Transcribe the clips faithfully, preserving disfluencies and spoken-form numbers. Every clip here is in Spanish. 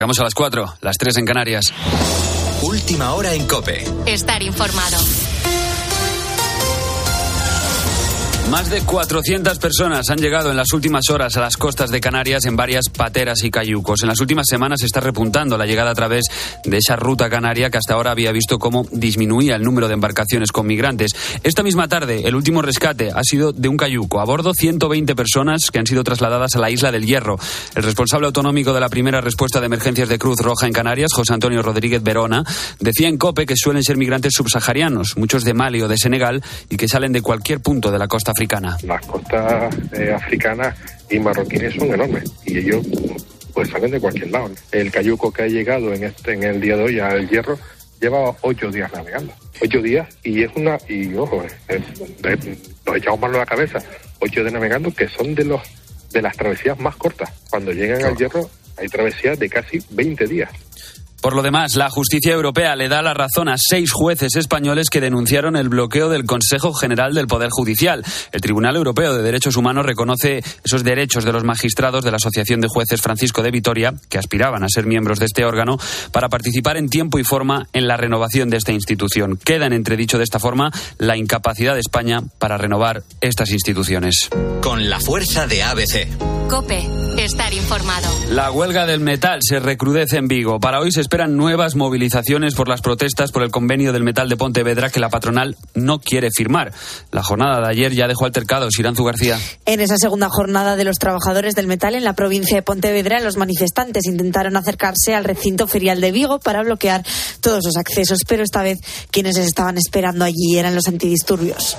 Llegamos a las cuatro, las tres en Canarias. Última hora en COPE. Estar informado. Más de cuatrocientas personas han llegado en las últimas horas a las costas de Canarias en varias pateras y cayucos. En las últimas semanas se está repuntando la llegada a través de esa ruta canaria que hasta ahora había visto cómo disminuía el número de embarcaciones con migrantes. Esta misma tarde, el último rescate ha sido de un cayuco. A bordo, ciento veinte personas que han sido trasladadas a la isla del Hierro. El responsable autonómico de la primera respuesta de emergencias de Cruz Roja en Canarias, José Antonio Rodríguez Verona, decía en COPE que suelen ser migrantes subsaharianos, muchos de Mali o de Senegal, y que salen de cualquier punto de la costa africana. Las costas eh, africanas y marroquíes son enormes y ellos pues salen de cualquier lado. El cayuco que ha llegado en este en el día de hoy al Hierro lleva ocho días navegando. Ocho días y es una y ojo, es, es, nos echamos mano a la cabeza. Ocho días navegando que son de los de las travesías más cortas. Cuando llegan al Hierro hay travesías de casi veinte días. Por lo demás, la justicia europea le da la razón a seis jueces españoles que denunciaron el bloqueo del Consejo General del Poder Judicial. El Tribunal Europeo de Derechos Humanos reconoce esos derechos de los magistrados de la Asociación de Jueces Francisco de Vitoria, que aspiraban a ser miembros de este órgano, para participar en tiempo y forma en la renovación de esta institución. Queda en entredicho de esta forma la incapacidad de España para renovar estas instituciones. Con la fuerza de A B C. COPE. Estar informado. La huelga del metal se recrudece en Vigo. Para hoy se esperan nuevas movilizaciones por las protestas por el convenio del metal de Pontevedra que la patronal no quiere firmar. La jornada de ayer ya dejó altercados. Iranzu García. En esa segunda jornada de los trabajadores del metal en la provincia de Pontevedra, los manifestantes intentaron acercarse al recinto ferial de Vigo para bloquear todos los accesos, pero esta vez quienes les estaban esperando allí eran los antidisturbios.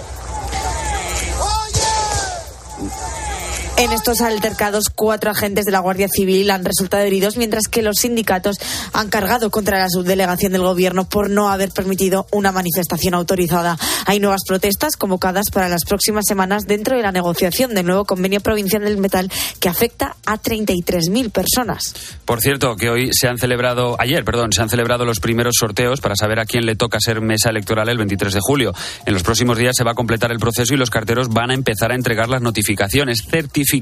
En estos altercados, cuatro agentes de la Guardia Civil han resultado heridos, mientras que los sindicatos han cargado contra la subdelegación del Gobierno por no haber permitido una manifestación autorizada. Hay nuevas protestas convocadas para las próximas semanas dentro de la negociación del nuevo convenio provincial del metal que afecta a treinta y tres mil personas. Por cierto, que hoy se han celebrado, ayer, perdón, se han celebrado los primeros sorteos para saber a quién le toca ser mesa electoral el veintitrés de julio. En los próximos días se va a completar el proceso y los carteros van a empezar a entregar las notificaciones certificadas.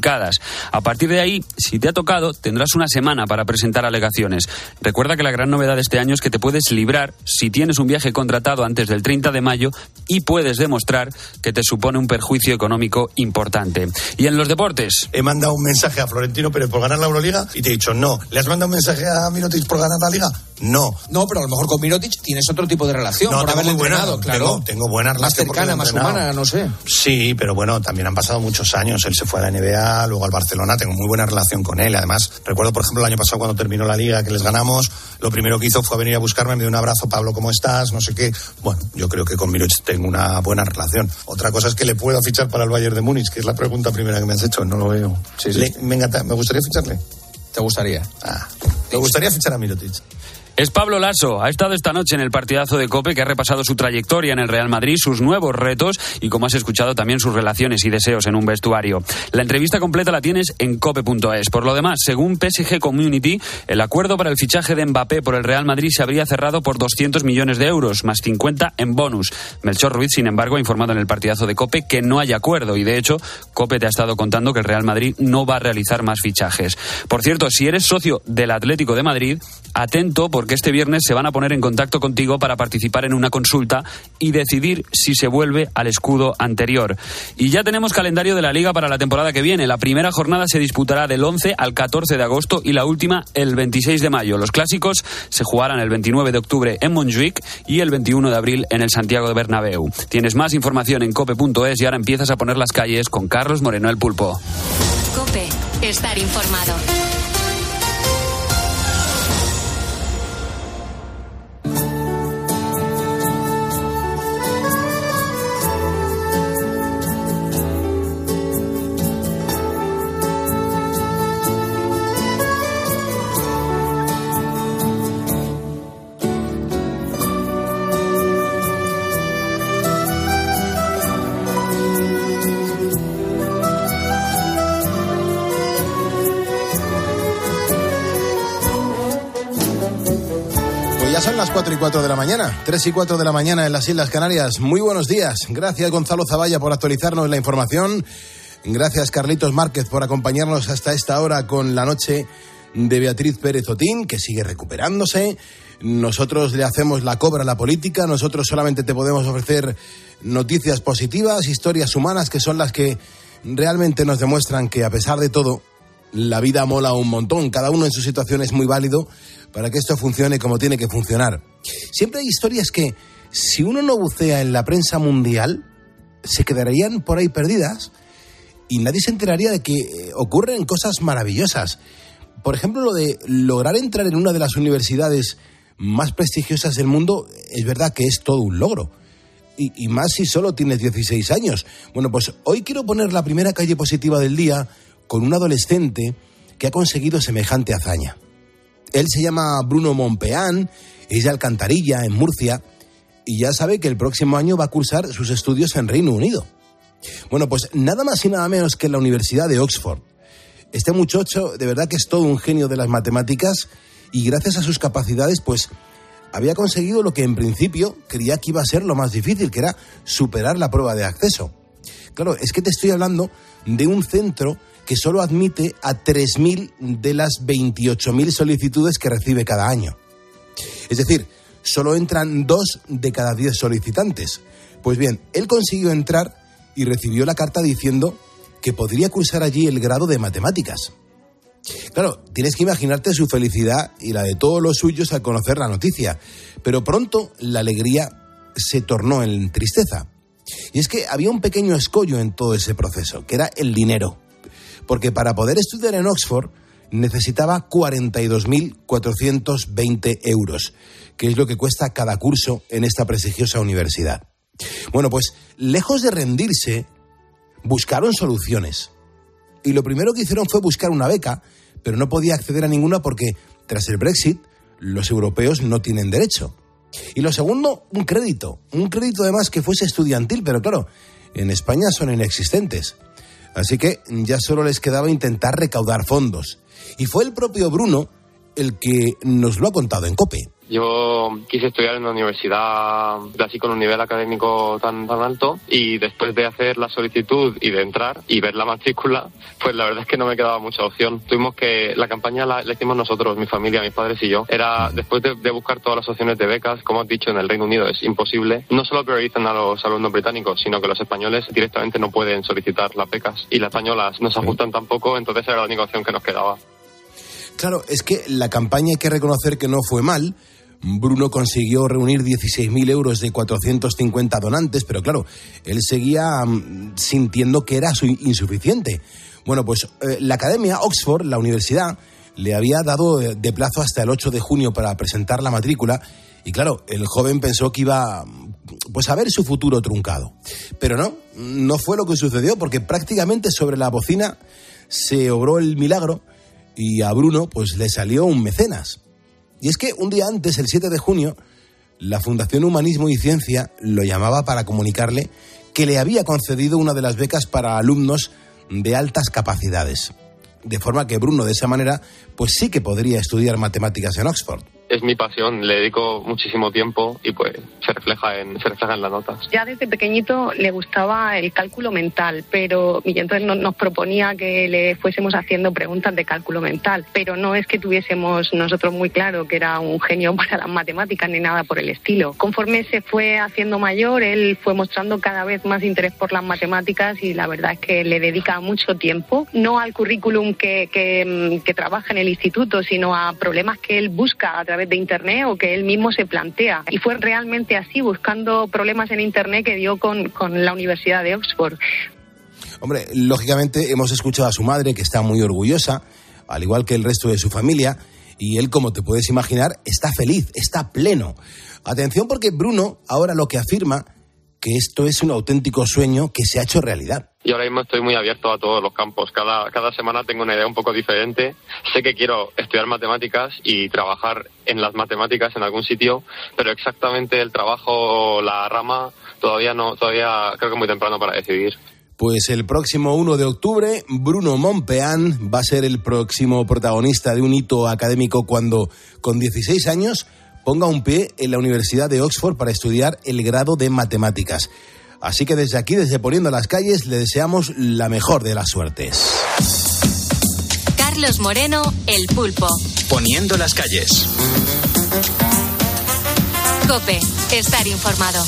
A partir de ahí, si te ha tocado, tendrás una semana para presentar alegaciones. Recuerda que la gran novedad de este año es que te puedes librar si tienes un viaje contratado antes del treinta de mayo y puedes demostrar que te supone un perjuicio económico importante. Y en los deportes... He mandado un mensaje a Florentino Pérez por ganar la Euroliga y te he dicho no. ¿Le has mandado un mensaje a Mirotic por ganar la Liga? No. No, pero a lo mejor con Mirotic tienes otro tipo de relación. No, por haberle buena, entrenado, claro. Tengo, tengo buena relación. Más cercana, más humana, no sé. Sí, pero bueno, también han pasado muchos años. Él se fue a la N B A, luego al Barcelona. Tengo muy buena relación con él. Además, recuerdo, por ejemplo, el año pasado cuando terminó la Liga que les ganamos, lo primero que hizo fue venir a buscarme, me dio un abrazo. Pablo, ¿cómo estás? No sé qué. Bueno, yo creo que con Mirotic tengo una buena relación. Otra cosa es que le puedo fichar para el Bayern de Múnich, que es la pregunta primera que me has hecho. No lo veo. Sí, sí. Le, me encanta, me gustaría ficharle. ¿Te gustaría? Ah, me gustaría fichar a Mirotic. Es Pablo Laso. Ha estado esta noche en el partidazo de COPE, que ha repasado su trayectoria en el Real Madrid, sus nuevos retos y, como has escuchado, también sus relaciones y deseos en un vestuario. La entrevista completa la tienes en cope punto es. Por lo demás, según P S G Community, el acuerdo para el fichaje de Mbappé por el Real Madrid se habría cerrado por doscientos millones de euros, más cincuenta en bonus. Melchor Ruiz, sin embargo, ha informado en el partidazo de COPE que no hay acuerdo y, de hecho, COPE te ha estado contando que el Real Madrid no va a realizar más fichajes. Por cierto, si eres socio del Atlético de Madrid, atento, porque este viernes se van a poner en contacto contigo para participar en una consulta y decidir si se vuelve al escudo anterior. Y ya tenemos calendario de la Liga para la temporada que viene. La primera jornada se disputará del once al catorce de agosto y la última el veintiséis de mayo. Los clásicos se jugarán el veintinueve de octubre en Montjuic y el veintiuno de abril en el Santiago de Bernabéu. Tienes más información en cope punto es y ahora empiezas a poner las calles con Carlos Moreno el Pulpo. COPE. Estar informado. Son las cuatro y cuatro de la mañana, tres y cuatro de la mañana en las Islas Canarias. Muy buenos días. Gracias, Gonzalo Zavalla, por actualizarnos la información. Gracias, Carlitos Márquez, por acompañarnos hasta esta hora con La Noche de Beatriz Pérez Otín, que sigue recuperándose. Nosotros le hacemos la cobra a la política, nosotros solamente te podemos ofrecer noticias positivas, historias humanas que son las que realmente nos demuestran que a pesar de todo, la vida mola un montón. Cada uno en su situación es muy válido para que esto funcione como tiene que funcionar. Siempre hay historias que, si uno no bucea en la prensa mundial, se quedarían por ahí perdidas y nadie se enteraría de que ocurren cosas maravillosas. Por ejemplo, lo de lograr entrar en una de las universidades más prestigiosas del mundo, es verdad que es todo un logro. Y, y más si solo tienes dieciséis años. Bueno, pues hoy quiero poner la primera calle positiva del día con un adolescente que ha conseguido semejante hazaña. Él se llama Bruno Mompeán, es de Alcantarilla, en Murcia, y ya sabe que el próximo año va a cursar sus estudios en Reino Unido. Bueno, pues nada más y nada menos que en la Universidad de Oxford. Este muchacho de verdad que es todo un genio de las matemáticas y gracias a sus capacidades pues había conseguido lo que en principio creía que iba a ser lo más difícil, que era superar la prueba de acceso. Claro, es que te estoy hablando de un centro que solo admite a tres mil de las veintiocho mil solicitudes que recibe cada año. Es decir, solo entran dos de cada diez solicitantes. Pues bien, él consiguió entrar y recibió la carta diciendo que podría cursar allí el grado de matemáticas. Claro, tienes que imaginarte su felicidad y la de todos los suyos al conocer la noticia, pero pronto la alegría se tornó en tristeza. Y es que había un pequeño escollo en todo ese proceso, que era el dinero, porque para poder estudiar en Oxford necesitaba cuarenta y dos mil cuatrocientos veinte euros, que es lo que cuesta cada curso en esta prestigiosa universidad. Bueno, pues lejos de rendirse, buscaron soluciones. Y lo primero que hicieron fue buscar una beca, pero no podía acceder a ninguna porque, tras el Brexit, los europeos no tienen derecho. Y lo segundo, un crédito. Un crédito además que fuese estudiantil, pero claro, en España son inexistentes. Así que ya solo les quedaba intentar recaudar fondos. Y fue el propio Bruno el que nos lo ha contado en COPE. Yo quise estudiar en una universidad así con un nivel académico tan tan alto y después de hacer la solicitud y de entrar y ver la matrícula, pues la verdad es que no me quedaba mucha opción. Tuvimos que, la campaña la, la hicimos nosotros, mi familia, mis padres y yo. Era, después de, de buscar todas las opciones de becas, como has dicho, en el Reino Unido es imposible. No solo priorizan a los alumnos británicos, sino que los españoles directamente no pueden solicitar las becas y las españolas no se ajustan tampoco, entonces era la única opción que nos quedaba. Claro, es que la campaña hay que reconocer que no fue mal. Bruno consiguió reunir dieciséis mil euros de cuatrocientos cincuenta donantes, pero claro, él seguía um, sintiendo que era su insuficiente. Bueno, pues eh, la Academia Oxford, la universidad, le había dado de plazo hasta el ocho de junio para presentar la matrícula y claro, el joven pensó que iba pues a ver su futuro truncado. Pero no, no fue lo que sucedió porque prácticamente sobre la bocina se obró el milagro y a Bruno pues le salió un mecenas. Y es que un día antes, el siete de junio, la Fundación Humanismo y Ciencia lo llamaba para comunicarle que le había concedido una de las becas para alumnos de altas capacidades. De forma que Bruno, de esa manera, pues sí que podría estudiar matemáticas en Oxford. Es mi pasión, le dedico muchísimo tiempo y pues se refleja en se refleja en las notas. Ya desde pequeñito le gustaba el cálculo mental, pero y entonces no, nos proponía que le fuésemos haciendo preguntas de cálculo mental, pero no es que tuviésemos nosotros muy claro que era un genio para las matemáticas ni nada por el estilo. Conforme se fue haciendo mayor, él fue mostrando cada vez más interés por las matemáticas y la verdad es que le dedica mucho tiempo, no al currículum que, que, que trabaja en el instituto, sino a problemas que él busca a través de internet o que él mismo se plantea. Y fue realmente así, buscando problemas en internet, que dio con, con la Universidad de Oxford. Hombre, lógicamente hemos escuchado a su madre, que está muy orgullosa, al igual que el resto de su familia, y él, como te puedes imaginar, está feliz, está pleno. Atención, porque Bruno ahora lo que afirma que esto es un auténtico sueño que se ha hecho realidad. Y ahora mismo estoy muy abierto a todos los campos. Cada, cada semana tengo una idea un poco diferente. Sé que quiero estudiar matemáticas y trabajar en las matemáticas en algún sitio, pero exactamente el trabajo, la rama, todavía no, todavía creo que es muy temprano para decidir. Pues el próximo uno de octubre, Bruno Mompeán va a ser el próximo protagonista de un hito académico cuando, con dieciséis años, ponga un pie en la Universidad de Oxford para estudiar el grado de matemáticas. Así que desde aquí, desde Poniendo las Calles, le deseamos la mejor de las suertes. Carlos Moreno, El Pulpo. Poniendo las calles. COPE, estar informado.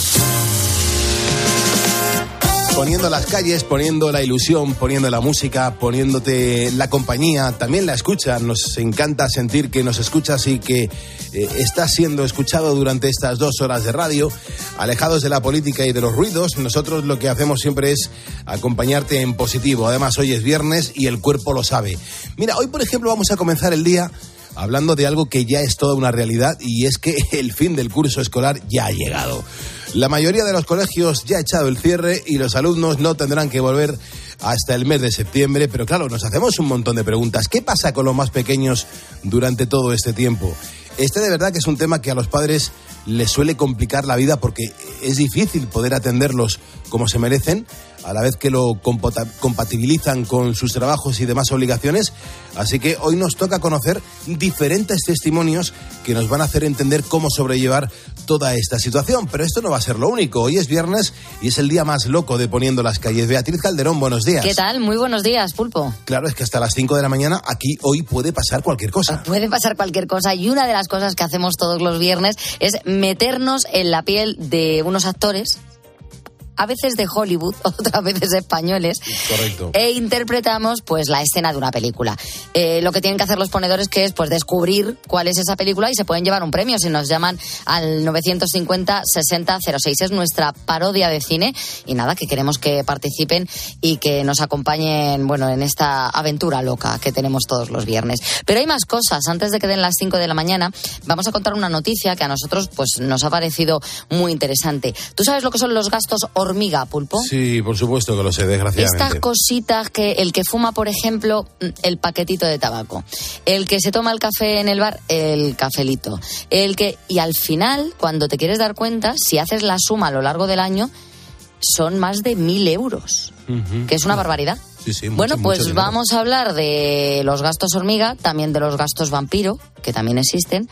Poniendo las calles, poniendo la ilusión, poniendo la música, poniéndote la compañía, también la escucha. Nos encanta sentir que nos escuchas y que eh, estás siendo escuchado durante estas dos horas de radio. Alejados de la política y de los ruidos, nosotros lo que hacemos siempre es acompañarte en positivo. Además, hoy es viernes y el cuerpo lo sabe. Mira, hoy, por ejemplo, vamos a comenzar el día hablando de algo que ya es toda una realidad, y es que el fin del curso escolar ya ha llegado. La mayoría de los colegios ya ha echado el cierre y los alumnos no tendrán que volver hasta el mes de septiembre, pero claro, nos hacemos un montón de preguntas. ¿Qué pasa con los más pequeños durante todo este tiempo? Este de verdad que es un tema que a los padres les suele complicar la vida porque es difícil poder atenderlos como se merecen, a la vez que lo compatibilizan con sus trabajos y demás obligaciones. Así que hoy nos toca conocer diferentes testimonios que nos van a hacer entender cómo sobrellevar toda esta situación. Pero esto no va a ser lo único. Hoy es viernes y es el día más loco de Poniendo las calles. Beatriz Calderón, buenos días. ¿Qué tal? Muy buenos días, Pulpo. Claro, es que hasta las cinco de la mañana aquí hoy puede pasar cualquier cosa. Puede pasar cualquier cosa, y una de las cosas que hacemos todos los viernes es meternos en la piel de unos actores, a veces de Hollywood, otras veces españoles. Correcto. E interpretamos pues la escena de una película. Eh, lo que tienen que hacer los ponedores que es pues descubrir cuál es esa película, y se pueden llevar un premio si nos llaman al novecientos cincuenta sesenta cero seis. Es nuestra parodia de cine, y nada, que queremos que participen y que nos acompañen, bueno, en esta aventura loca que tenemos todos los viernes. Pero hay más cosas. Antes de que den las cinco de la mañana, vamos a contar una noticia que a nosotros pues nos ha parecido muy interesante. ¿Tú sabes lo que son los gastos hormiga, Pulpo? Sí, por supuesto que lo sé, desgraciadamente. Estas cositas que el que fuma, por ejemplo, el paquetito de tabaco, el que se toma el café en el bar, el cafelito, el que... Y al final, cuando te quieres dar cuenta, si haces la suma a lo largo del año, son más de mil euros, uh-huh. que es una barbaridad. Sí, sí, mucho, bueno, pues mucho vamos a hablar de los gastos hormiga, también de los gastos vampiro, que también existen.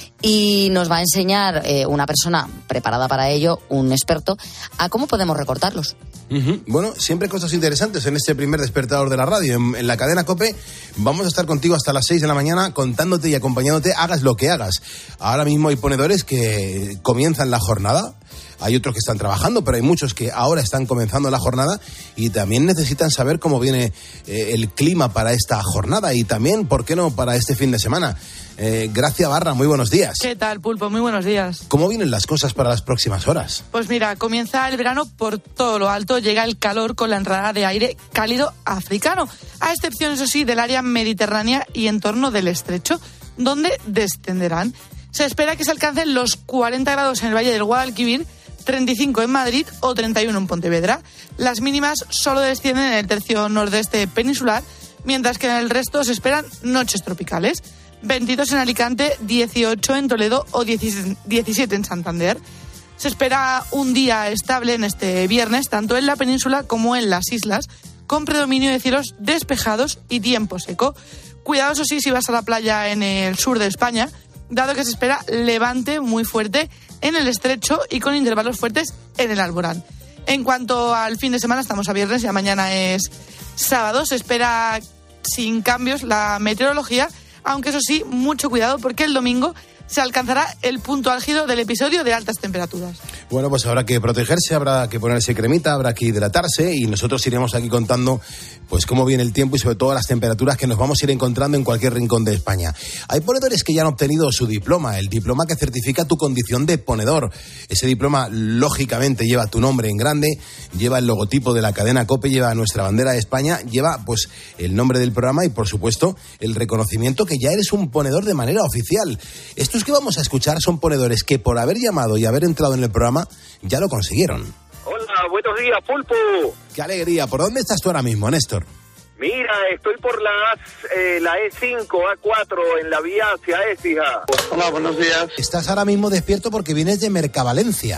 Y nos va a enseñar eh, una persona preparada para ello, un experto, a cómo podemos recortarlos. Uh-huh. Bueno, siempre cosas interesantes en este primer despertador de la radio. En, en la cadena COPE vamos a estar contigo hasta las seis de la mañana contándote y acompañándote, hagas lo que hagas. Ahora mismo hay ponedores que comienzan la jornada. Hay otros que están trabajando, pero hay muchos que ahora están comenzando la jornada y también necesitan saber cómo viene eh, el clima para esta jornada y también, ¿por qué no?, para este fin de semana. Eh, Gracia Barra, muy buenos días. ¿Qué tal, Pulpo? Muy buenos días. ¿Cómo vienen las cosas para las próximas horas? Pues mira, comienza el verano por todo lo alto, llega el calor con la entrada de aire cálido africano, a excepción, eso sí, del área mediterránea y en torno del estrecho, donde descenderán. Se espera que se alcancen los cuarenta grados en el Valle del Guadalquivir, treinta y cinco en Madrid o treinta y uno en Pontevedra. Las mínimas solo descienden en el tercio nordeste peninsular, mientras que en el resto se esperan noches tropicales. veintidós en Alicante, dieciocho en Toledo o diecisiete en Santander. Se espera un día estable en este viernes, tanto en la península como en las islas, con predominio de cielos despejados y tiempo seco. Cuidado, eso sí, si vas a la playa en el sur de España, dado que se espera levante muy fuerte en el estrecho y con intervalos fuertes en el Alborán. En cuanto al fin de semana, estamos a viernes, ya mañana es sábado, se espera sin cambios la meteorología, aunque eso sí, mucho cuidado porque el domingo se alcanzará el punto álgido del episodio de altas temperaturas. Bueno, pues habrá que protegerse, habrá que ponerse cremita, habrá que hidratarse y nosotros iremos aquí contando pues cómo viene el tiempo y sobre todo las temperaturas que nos vamos a ir encontrando en cualquier rincón de España. Hay ponedores que ya han obtenido su diploma, el diploma que certifica tu condición de ponedor. Ese diploma, lógicamente, lleva tu nombre en grande, lleva el logotipo de la cadena COPE, lleva nuestra bandera de España, lleva pues el nombre del programa y, por supuesto, el reconocimiento que ya eres un ponedor de manera oficial. Estos que vamos a escuchar son ponedores que por haber llamado y haber entrado en el programa ya lo consiguieron. Hola, buenos días, Pulpo. Qué alegría. ¿Por dónde estás tú ahora mismo, Néstor? Mira, estoy por la, eh, la E cinco, A cuatro, en la vía hacia Écija. Hola, buenos días. Estás ahora mismo despierto porque vienes de Mercavalencia.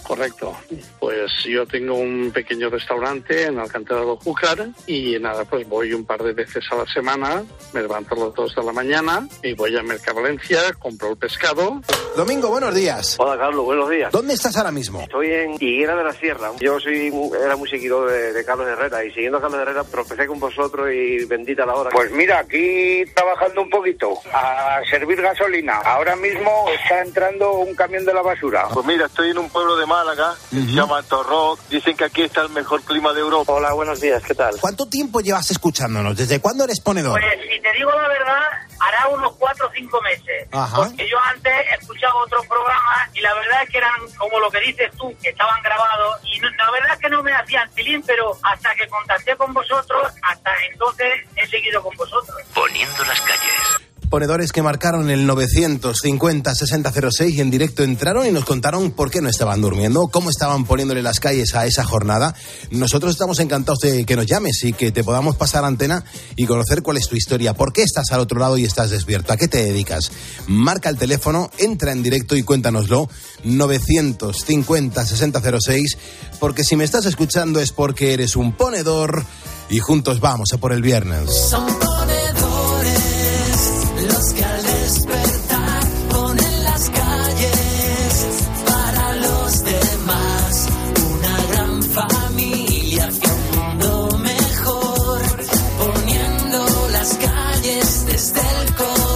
Correcto. Pues yo tengo un pequeño restaurante en Alcántara de Júcar y nada, pues voy un par de veces a la semana, me levanto a las dos de la mañana y voy a Mercavalencia, compro el pescado. Domingo, buenos días. Hola, Carlos, buenos días. ¿Dónde estás ahora mismo? Estoy en Higuera de la Sierra. Yo soy era muy seguidor de, de Carlos Herrera y siguiendo a Carlos Herrera tropecé con vosotros y bendita la hora. Pues mira, aquí trabajando un poquito, a servir gasolina. Ahora mismo está entrando un camión de la basura. Pues mira, estoy en un pueblo de Málaga, uh-huh. se llama Torroc. Dicen que aquí está el mejor clima de Europa. Hola, buenos días, ¿qué tal? ¿Cuánto tiempo llevas escuchándonos? ¿Desde cuándo eres ponedor? Pues si te digo la verdad, hará unos cuatro o cinco meses. Ajá. Porque yo antes escuchaba otros programas y la verdad es que eran como lo que dices tú, que estaban grabados y no, la verdad es que no me hacían tilín, pero hasta que contacté con vosotros, hasta entonces he seguido con vosotros. Poniendo las calles. Ponedores que marcaron el novecientos cincuenta sesenta cero seis y en directo entraron y nos contaron por qué no estaban durmiendo, cómo estaban poniéndole las calles a esa jornada. Nosotros estamos encantados de que nos llames y que te podamos pasar antena y conocer cuál es tu historia, por qué estás al otro lado y estás despierto, a qué te dedicas. Marca el teléfono, entra en directo y cuéntanoslo, novecientos cincuenta sesenta cero seis, porque si me estás escuchando es porque eres un ponedor y juntos vamos a por el viernes. Son ponedores los que al despertar ponen las calles para los demás, una gran familia hacia un mundo mejor, poniendo las calles desde el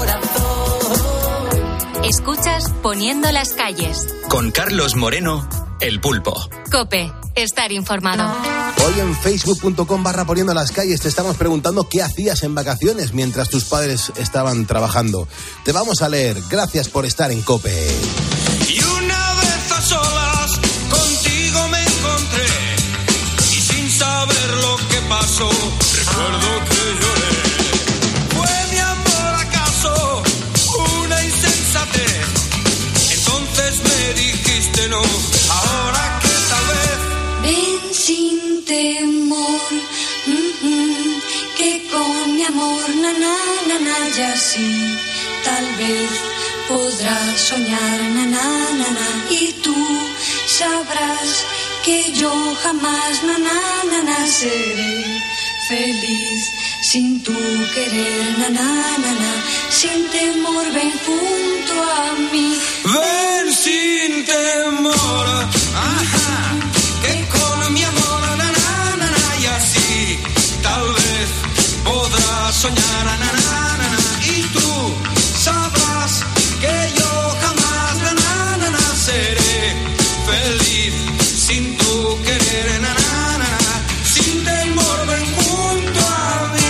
corazón. Escuchas Poniendo las calles. Con Carlos Moreno, El Pulpo. COPE, estar informado. Hoy en facebook.com barra poniendo las calles te estamos preguntando qué hacías en vacaciones mientras tus padres estaban trabajando. Te vamos a leer. Gracias por estar en COPE. Y una vez a solas contigo me encontré y sin saber lo que pasó recuerdo que lloré. ¿Fue mi amor acaso una insensatez? Entonces me dijiste no, ahora que tal vez ven sin temor, mm-hmm, que con mi amor, na, na, na, na, y así tal vez podrás soñar, na, na, na, na, y tú sabrás que yo jamás, na, na, na, na, seré feliz sin tu querer, na, na, na, na, sin temor, ven junto a mí. Ven sin temor, ajá, que con mi amor, na, na, na, na, y así tal vez podrás soñar, na, na, na, na, y tú sabrás que yo jamás, na, na, na, na, seré feliz sin tu querer, na, na, na, na, sin temor, ven junto a mí.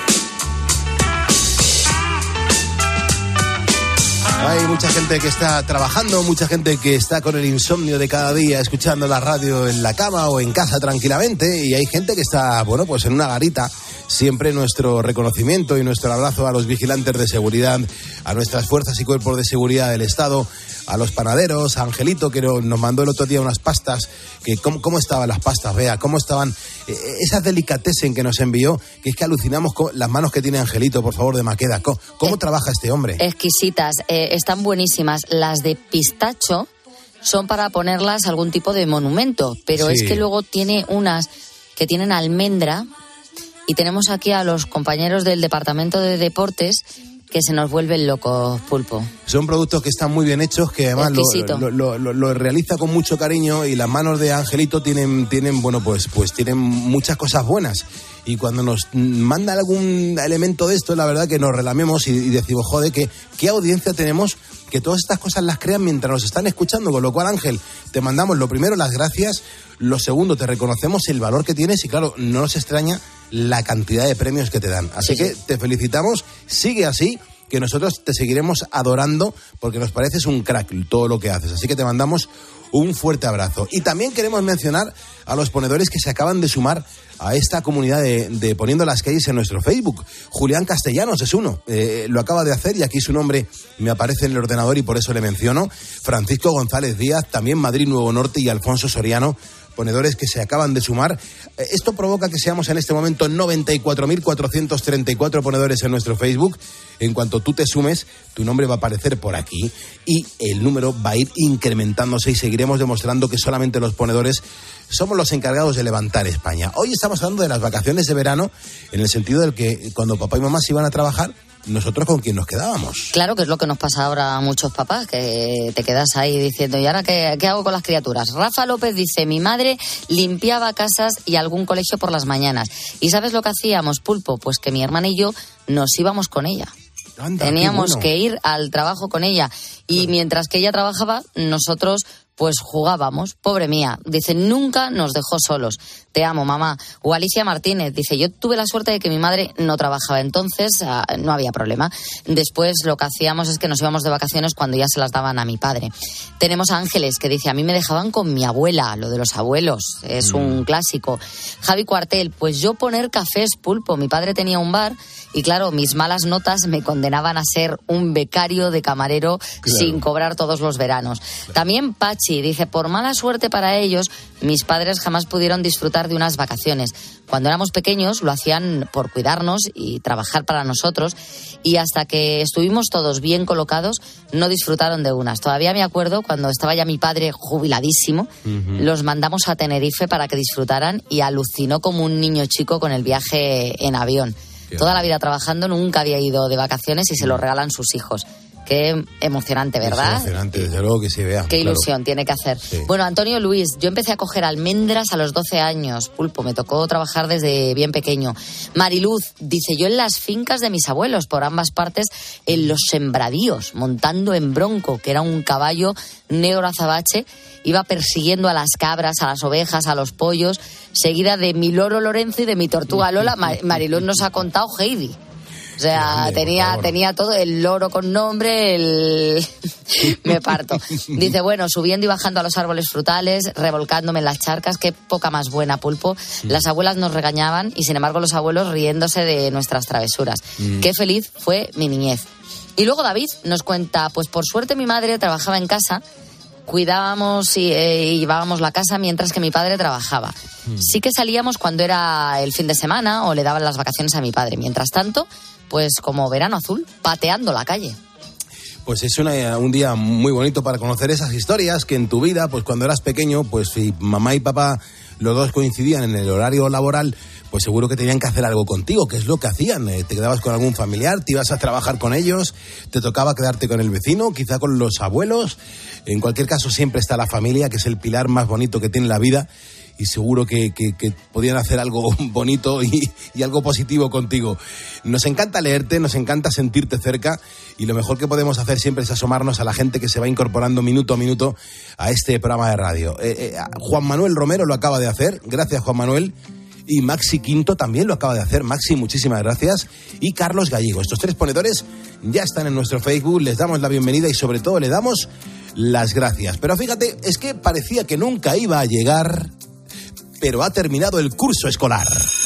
Hay mucha gente que está trabajando, mucha gente que está con el insomnio de cada día, escuchando la radio en la cama o en casa tranquilamente, y hay gente que está, bueno, pues en una garita. Siempre nuestro reconocimiento y nuestro abrazo a los vigilantes de seguridad, a nuestras fuerzas y cuerpos de seguridad del Estado, a los panaderos, a Angelito, que nos mandó el otro día unas pastas, que cómo, cómo estaban las pastas, vea, cómo estaban, eh, esas delicatessen que nos envió, que es que alucinamos con las manos que tiene Angelito, por favor, de Maqueda. ¿Cómo, cómo eh, trabaja este hombre? Exquisitas, eh, están buenísimas. Las de pistacho son para ponerlas algún tipo de monumento, pero sí. Es que luego tiene unas que tienen almendra. Y tenemos aquí a los compañeros del Departamento de Deportes que se nos vuelven locos, Pulpo. Son productos que están muy bien hechos, que además lo, lo, lo, lo, lo realiza con mucho cariño, y las manos de Angelito tienen, tienen bueno, pues, pues tienen muchas cosas buenas. Y cuando nos manda algún elemento de esto, la verdad que nos relamemos y, y decimos, joder, ¿qué, qué audiencia tenemos que todas estas cosas las crean mientras nos están escuchando? Con lo cual, Ángel, te mandamos lo primero, las gracias, lo segundo, te reconocemos el valor que tienes y claro, no nos extraña la cantidad de premios que te dan. Así sí, que sí. Te felicitamos, sigue así, que nosotros te seguiremos adorando porque nos pareces un crack todo lo que haces. Así que te mandamos un fuerte abrazo. Y también queremos mencionar a los ponedores que se acaban de sumar a esta comunidad de, de Poniendo las Calles en nuestro Facebook. Julián Castellanos es uno, eh, lo acaba de hacer y aquí su nombre me aparece en el ordenador y por eso le menciono. Francisco González Díaz, también Madrid Nuevo Norte y Alfonso Soriano, ponedores que se acaban de sumar. Esto provoca que seamos en este momento noventa y cuatro mil cuatrocientos treinta y cuatro ponedores en nuestro Facebook. En cuanto tú te sumes, tu nombre va a aparecer por aquí y el número va a ir incrementándose y seguiremos demostrando que solamente los ponedores somos los encargados de levantar España. Hoy estamos hablando de las vacaciones de verano, en el sentido del que cuando papá y mamá se iban a trabajar, nosotros con quién nos quedábamos. Claro, que es lo que nos pasa ahora a muchos papás, que te quedas ahí diciendo, ¿y ahora qué, qué hago con las criaturas? Rafa López dice, mi madre limpiaba casas y algún colegio por las mañanas. ¿Y sabes lo que hacíamos, Pulpo? Pues que mi hermana y yo nos íbamos con ella. Anda, Teníamos bueno. que ir al trabajo con ella. Y mientras que ella trabajaba, nosotros pues jugábamos. Pobre mía. Dice, nunca nos dejó solos. Te amo, mamá. O Alicia Martínez dice, yo tuve la suerte de que mi madre no trabajaba, entonces uh, no había problema. Después lo que hacíamos es que nos íbamos de vacaciones cuando ya se las daban a mi padre. Tenemos a Ángeles que dice, a mí me dejaban con mi abuela, lo de los abuelos, es mm. un clásico. Javi Cuartel, pues yo poner cafés, Pulpo. Mi padre tenía un bar y claro, mis malas notas me condenaban a ser un becario de camarero claro. sin cobrar todos los veranos. Claro. También Pachi dice, por mala suerte para ellos, mis padres jamás pudieron disfrutar de unas vacaciones. Cuando éramos pequeños lo hacían por cuidarnos y trabajar para nosotros y hasta que estuvimos todos bien colocados no disfrutaron de unas. Todavía me acuerdo cuando estaba ya mi padre jubiladísimo, uh-huh. los mandamos a Tenerife para que disfrutaran y alucinó como un niño chico con el viaje en avión. Qué Toda la vida trabajando, nunca había ido de vacaciones y se lo regalan sus hijos. Qué emocionante, ¿verdad? Es emocionante, desde luego que se vea. Qué claro. ilusión tiene que hacer. Sí. Bueno, Antonio Luis, yo empecé a coger almendras a los doce años. Pulpo, me tocó trabajar desde bien pequeño. Mariluz dice, yo en las fincas de mis abuelos, por ambas partes, en los sembradíos, montando en bronco, que era un caballo negro azabache, iba persiguiendo a las cabras, a las ovejas, a los pollos, seguida de mi loro Lorenzo y de mi tortuga Lola. Mariluz nos ha contado Heidi. O sea, grande, tenía, tenía todo, el loro con nombre, el... me parto. Dice, bueno, subiendo y bajando a los árboles frutales, revolcándome en las charcas, qué poca más buena, Pulpo. Las abuelas nos regañaban y sin embargo los abuelos riéndose de nuestras travesuras. Mm. Qué feliz fue mi niñez. Y luego David nos cuenta, pues por suerte mi madre trabajaba en casa, cuidábamos y, eh, y llevábamos la casa mientras que mi padre trabajaba. Mm. Sí que salíamos cuando era el fin de semana o le daban las vacaciones a mi padre. Mientras tanto, pues como verano azul, pateando la calle. Pues es una, un día muy bonito para conocer esas historias que en tu vida, pues cuando eras pequeño, pues si mamá y papá los dos coincidían en el horario laboral, pues seguro que tenían que hacer algo contigo, que es lo que hacían. Eh, te quedabas con algún familiar, te ibas a trabajar con ellos, te tocaba quedarte con el vecino, quizá con los abuelos. En cualquier caso siempre está la familia, que es el pilar más bonito que tiene la vida. Y seguro que, que, que podían hacer algo bonito y, y algo positivo contigo. Nos encanta leerte, nos encanta sentirte cerca y lo mejor que podemos hacer siempre es asomarnos a la gente que se va incorporando minuto a minuto a este programa de radio. Eh, eh, Juan Manuel Romero lo acaba de hacer, gracias Juan Manuel. Y Maxi Quinto también lo acaba de hacer. Maxi, muchísimas gracias. Y Carlos Gallego. Estos tres ponedores ya están en nuestro Facebook, les damos la bienvenida y sobre todo le damos las gracias. Pero fíjate, es que parecía que nunca iba a llegar... pero ha terminado el curso escolar.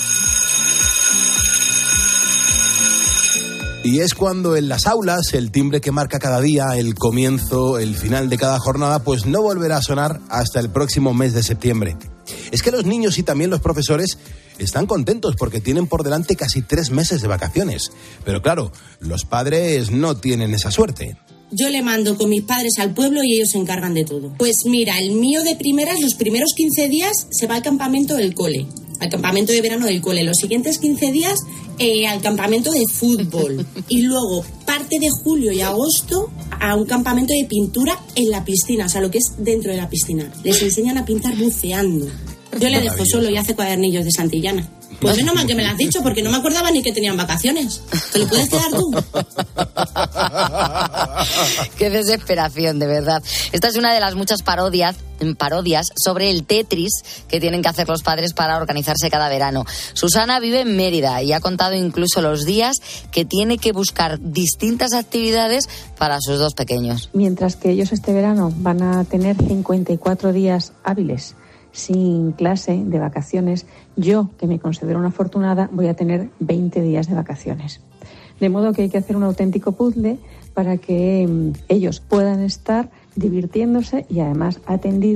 Y es cuando en las aulas el timbre que marca cada día, el comienzo, el final de cada jornada, pues no volverá a sonar hasta el próximo mes de septiembre. Es que los niños y también los profesores están contentos porque tienen por delante casi tres meses de vacaciones. Pero claro, los padres no tienen esa suerte. Yo le mando con mis padres al pueblo y ellos se encargan de todo. Pues mira, el mío de primeras, los primeros quince días se va al campamento del cole, al campamento de verano del cole. Los siguientes quince días eh, al campamento de fútbol. Y luego parte de julio y agosto a un campamento de pintura en la piscina, o sea, lo que es dentro de la piscina. Les enseñan a pintar buceando. Yo le dejo solo y hace cuadernillos de Santillana. Pues menos mal que me lo has dicho, porque no me acordaba ni que tenían vacaciones. ¿Te lo puedes quedar tú? Qué desesperación, de verdad. Esta es una de las muchas parodias, parodias sobre el Tetris que tienen que hacer los padres para organizarse cada verano. Susana vive en Mérida y ha contado incluso los días que tiene que buscar distintas actividades para sus dos pequeños. Mientras que ellos este verano van a tener cincuenta y cuatro días hábiles sin clase, de vacaciones, yo, que me considero una afortunada, voy a tener veinte días de vacaciones. De modo que hay que hacer un auténtico puzzle para que ellos puedan estar divirtiéndose y además atendidos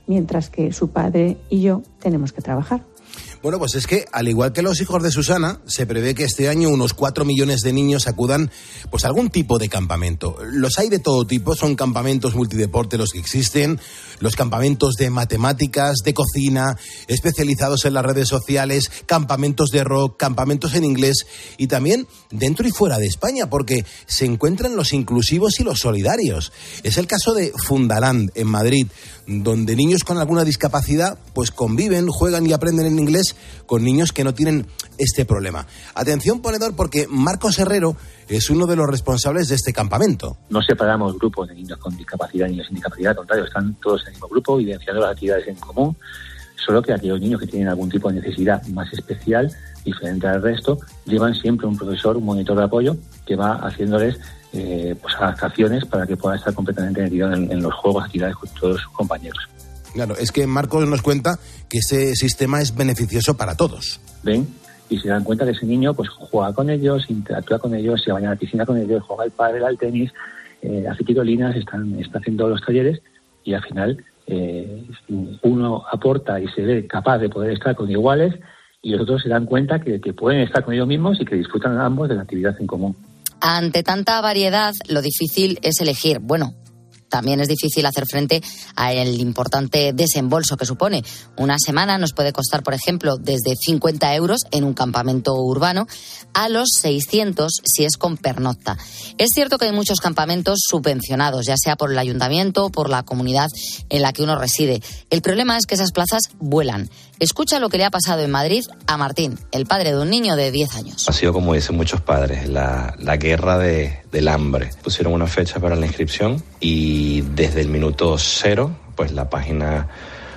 mientras que su padre y yo tenemos que trabajar. Bueno, pues es que, al igual que los hijos de Susana, se prevé que este año unos cuatro millones de niños acudan pues, a algún tipo de campamento. Los hay de todo tipo, son campamentos multideporte los que existen, los campamentos de matemáticas, de cocina, especializados en las redes sociales, campamentos de rock, campamentos en inglés y también dentro y fuera de España, porque se encuentran los inclusivos y los solidarios. Es el caso de Fundaland, en Madrid, donde niños con alguna discapacidad pues conviven, juegan y aprenden en inglés con niños que no tienen este problema. Atención, ponedor, porque Marcos Herrero es uno de los responsables de este campamento. No separamos grupos de niños con discapacidad y niños sin discapacidad, al contrario, están todos en el mismo grupo, vivenciando las actividades en común, solo que aquellos niños que tienen algún tipo de necesidad más especial, diferente al resto, llevan siempre un profesor, un monitor de apoyo, que va haciéndoles eh, pues adaptaciones para que puedan estar completamente metidos en, en los juegos, actividades con todos sus compañeros. Claro, es que Marcos nos cuenta que ese sistema es beneficioso para todos. Ven y se dan cuenta que ese niño pues juega con ellos, interactúa con ellos, se baña a la piscina con ellos, juega al pádel, al tenis, eh, hace tirolinas, están, está haciendo los talleres y al final eh, uno aporta y se ve capaz de poder estar con iguales y los otros se dan cuenta que, que pueden estar con ellos mismos y que disfrutan ambos de la actividad en común. Ante tanta variedad, lo difícil es elegir. Bueno, también es difícil hacer frente al importante desembolso que supone. Una semana nos puede costar, por ejemplo, desde cincuenta euros en un campamento urbano a los seiscientos si es con pernocta. Es cierto que hay muchos campamentos subvencionados, ya sea por el ayuntamiento o por la comunidad en la que uno reside. El problema es que esas plazas vuelan. Escucha lo que le ha pasado en Madrid a Martín, el padre de un niño de diez años. Ha sido, como dicen muchos padres, la, la guerra de, del hambre. Pusieron una fecha para la inscripción y desde el minuto cero, pues la página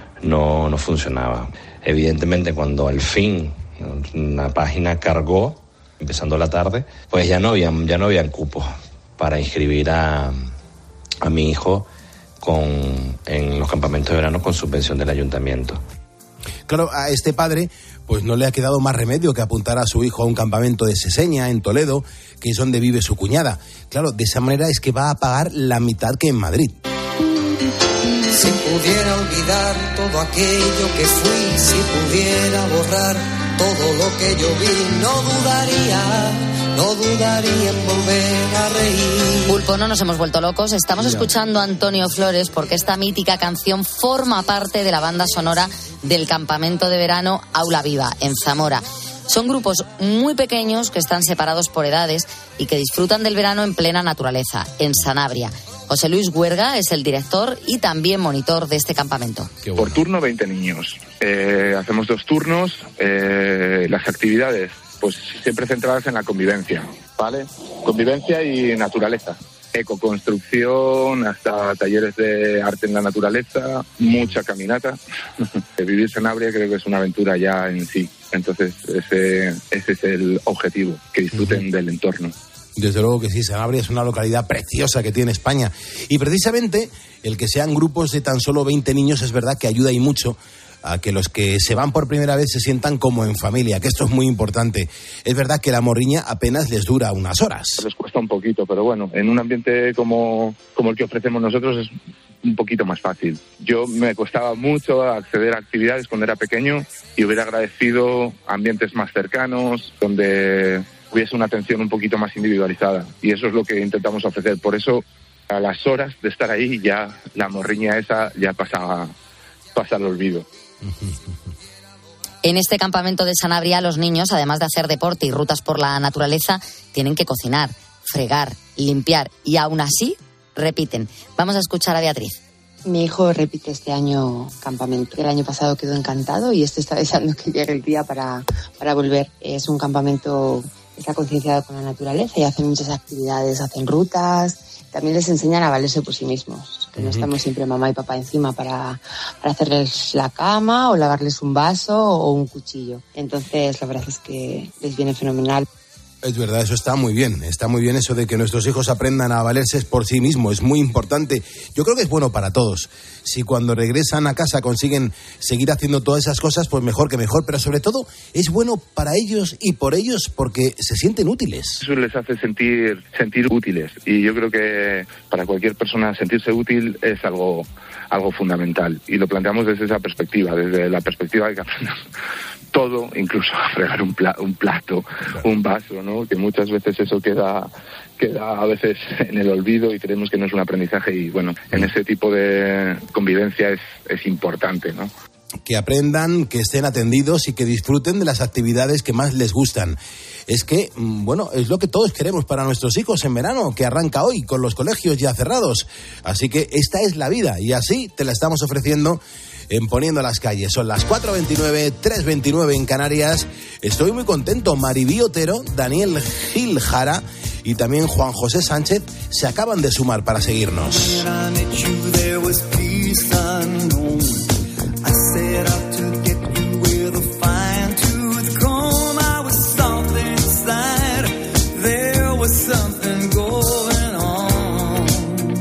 no, no funcionaba. Evidentemente, cuando al fin una página cargó, empezando la tarde, pues ya no habían, ya no habían cupos para inscribir a, a mi hijo con, en los campamentos de verano con subvención del ayuntamiento. Claro, a este padre pues no le ha quedado más remedio que apuntar a su hijo a un campamento de Seseña, en Toledo, que es donde vive su cuñada. Claro, de esa manera es que va a pagar la mitad que en Madrid. Si pudiera olvidar todo aquello que fui, si pudiera borrar todo lo que yo vi, no dudaría, no dudaría en volver a reír. Pulpo, no nos hemos vuelto locos, estamos ya escuchando a Antonio Flores porque esta mítica canción forma parte de la banda sonora del campamento de verano Aula Viva, en Zamora. Son grupos muy pequeños que están separados por edades y que disfrutan del verano en plena naturaleza, en Sanabria. José Luis Huerga es el director y también monitor de este campamento. Bueno. Por turno veinte niños. Eh, hacemos dos turnos. Eh, las actividades, pues siempre centradas en la convivencia, ¿vale? Convivencia y naturaleza. Ecoconstrucción, hasta talleres de arte en la naturaleza, mucha caminata. Vivir en Sanabria creo que es una aventura ya en sí. Entonces ese, ese es el objetivo, que disfruten uh-huh. del entorno. Desde luego que sí, Sanabria es una localidad preciosa que tiene España. Y precisamente el que sean grupos de tan solo veinte niños es verdad que ayuda y mucho a que los que se van por primera vez se sientan como en familia, que esto es muy importante. Es verdad que la morriña apenas les dura unas horas. Les cuesta un poquito, pero bueno, en un ambiente como, como el que ofrecemos nosotros es un poquito más fácil. Yo me costaba mucho acceder a actividades cuando era pequeño y hubiera agradecido ambientes más cercanos, donde hubiese una atención un poquito más individualizada. Y eso es lo que intentamos ofrecer. Por eso, a las horas de estar ahí, ya la morriña esa ya pasaba, pasa al olvido. En este campamento de Sanabria, los niños, además de hacer deporte y rutas por la naturaleza, tienen que cocinar, fregar, limpiar y aún así repiten. Vamos a escuchar a Beatriz. Mi hijo repite este año campamento. El año pasado quedó encantado y este está deseando que llegue el día para, para volver. Es un campamento que está concienciado con la naturaleza y hacen muchas actividades, hacen rutas. También les enseñan a valerse por sí mismos, que no estamos siempre mamá y papá encima para, para hacerles la cama o lavarles un vaso o un cuchillo. Entonces, la verdad es que les viene fenomenal. Es verdad, eso está muy bien, está muy bien eso de que nuestros hijos aprendan a valerse por sí mismos, es muy importante. Yo creo que es bueno para todos. Si cuando regresan a casa consiguen seguir haciendo todas esas cosas, pues mejor que mejor, pero sobre todo es bueno para ellos y por ellos porque se sienten útiles. Eso les hace sentir, sentir útiles, y yo creo que para cualquier persona sentirse útil es algo, algo fundamental, y lo planteamos desde esa perspectiva, desde la perspectiva de que aprendan todo, incluso a fregar un, pla- un plato, un vaso, ¿no? Que muchas veces eso queda queda a veces en el olvido y creemos que no es un aprendizaje, y bueno, en ese tipo de convivencia es, es importante, ¿no? Que aprendan, que estén atendidos y que disfruten de las actividades que más les gustan. Es que, bueno, es lo que todos queremos para nuestros hijos en verano, que arranca hoy con los colegios ya cerrados. Así que esta es la vida y así te la estamos ofreciendo en Poniendo las Calles. Son las cuatro veintinueve, tres veintinueve en Canarias. Estoy muy contento. Maribí Otero, Daniel Gil Jara y también Juan José Sánchez se acaban de sumar para seguirnos. I set out to get you with a fine tooth comb. I was soft inside. There was something going on.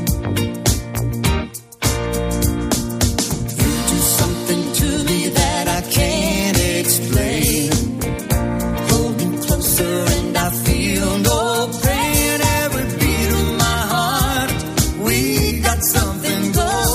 You do something to me that I can't explain. Hold me closer and I feel no pain. Every beat of my heart, we got something going on.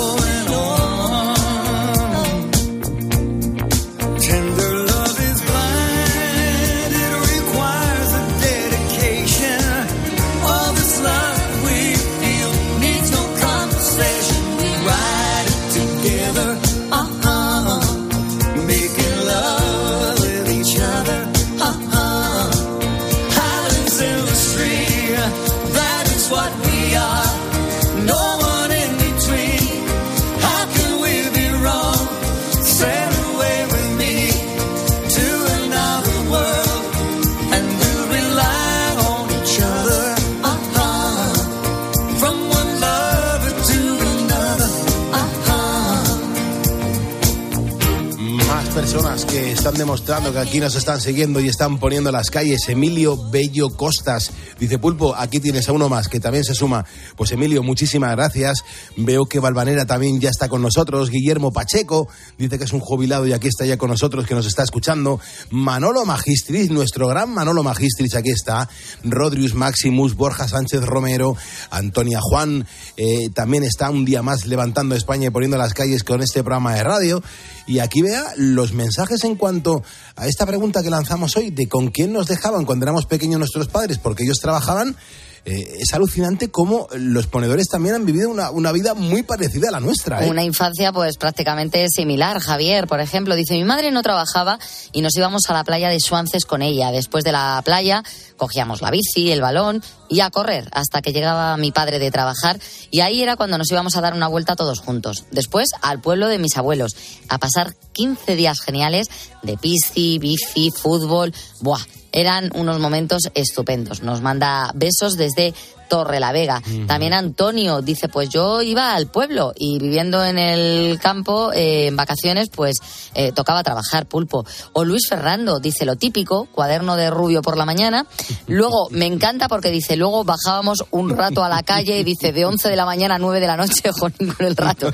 Personas que están demostrando que aquí nos están siguiendo y están poniendo las calles. Emilio Bello Costas dice: Pulpo, aquí tienes a uno más que también se suma. Pues Emilio, muchísimas gracias. Veo que Valvanera también ya está con nosotros. Guillermo Pacheco dice que es un jubilado y aquí está ya con nosotros, que nos está escuchando. Manolo Magistris, nuestro gran Manolo Magistris, aquí está. Rodrius Maximus, Borja Sánchez Romero, Antonia Juan, eh, también está un día más levantando España y poniendo las calles con este programa de radio. Y aquí vea los mensajes en cuanto a esta pregunta que lanzamos hoy de con quién nos dejaban cuando éramos pequeños nuestros padres, porque ellos trabajaban. Eh, es alucinante cómo los ponedores también han vivido una, una vida muy parecida a la nuestra, ¿eh? Una infancia pues prácticamente similar. Javier, por ejemplo, dice: mi madre no trabajaba y nos íbamos a la playa de Suances con ella. Después de la playa cogíamos la bici, el balón y a correr hasta que llegaba mi padre de trabajar, y ahí era cuando nos íbamos a dar una vuelta todos juntos. Después al pueblo de mis abuelos a pasar quince días geniales de pisci, bici, fútbol. Buah, eran unos momentos estupendos. Nos manda besos desde Torrelavega. Uh-huh. También Antonio dice: pues yo iba al pueblo y viviendo en el campo, eh, en vacaciones, pues eh, tocaba trabajar, Pulpo. O Luis Fernando dice: lo típico, cuaderno de Rubio por la mañana. Luego, me encanta porque dice: luego bajábamos un rato a la calle y dice de once de la mañana a nueve de la noche, jolín, con el rato.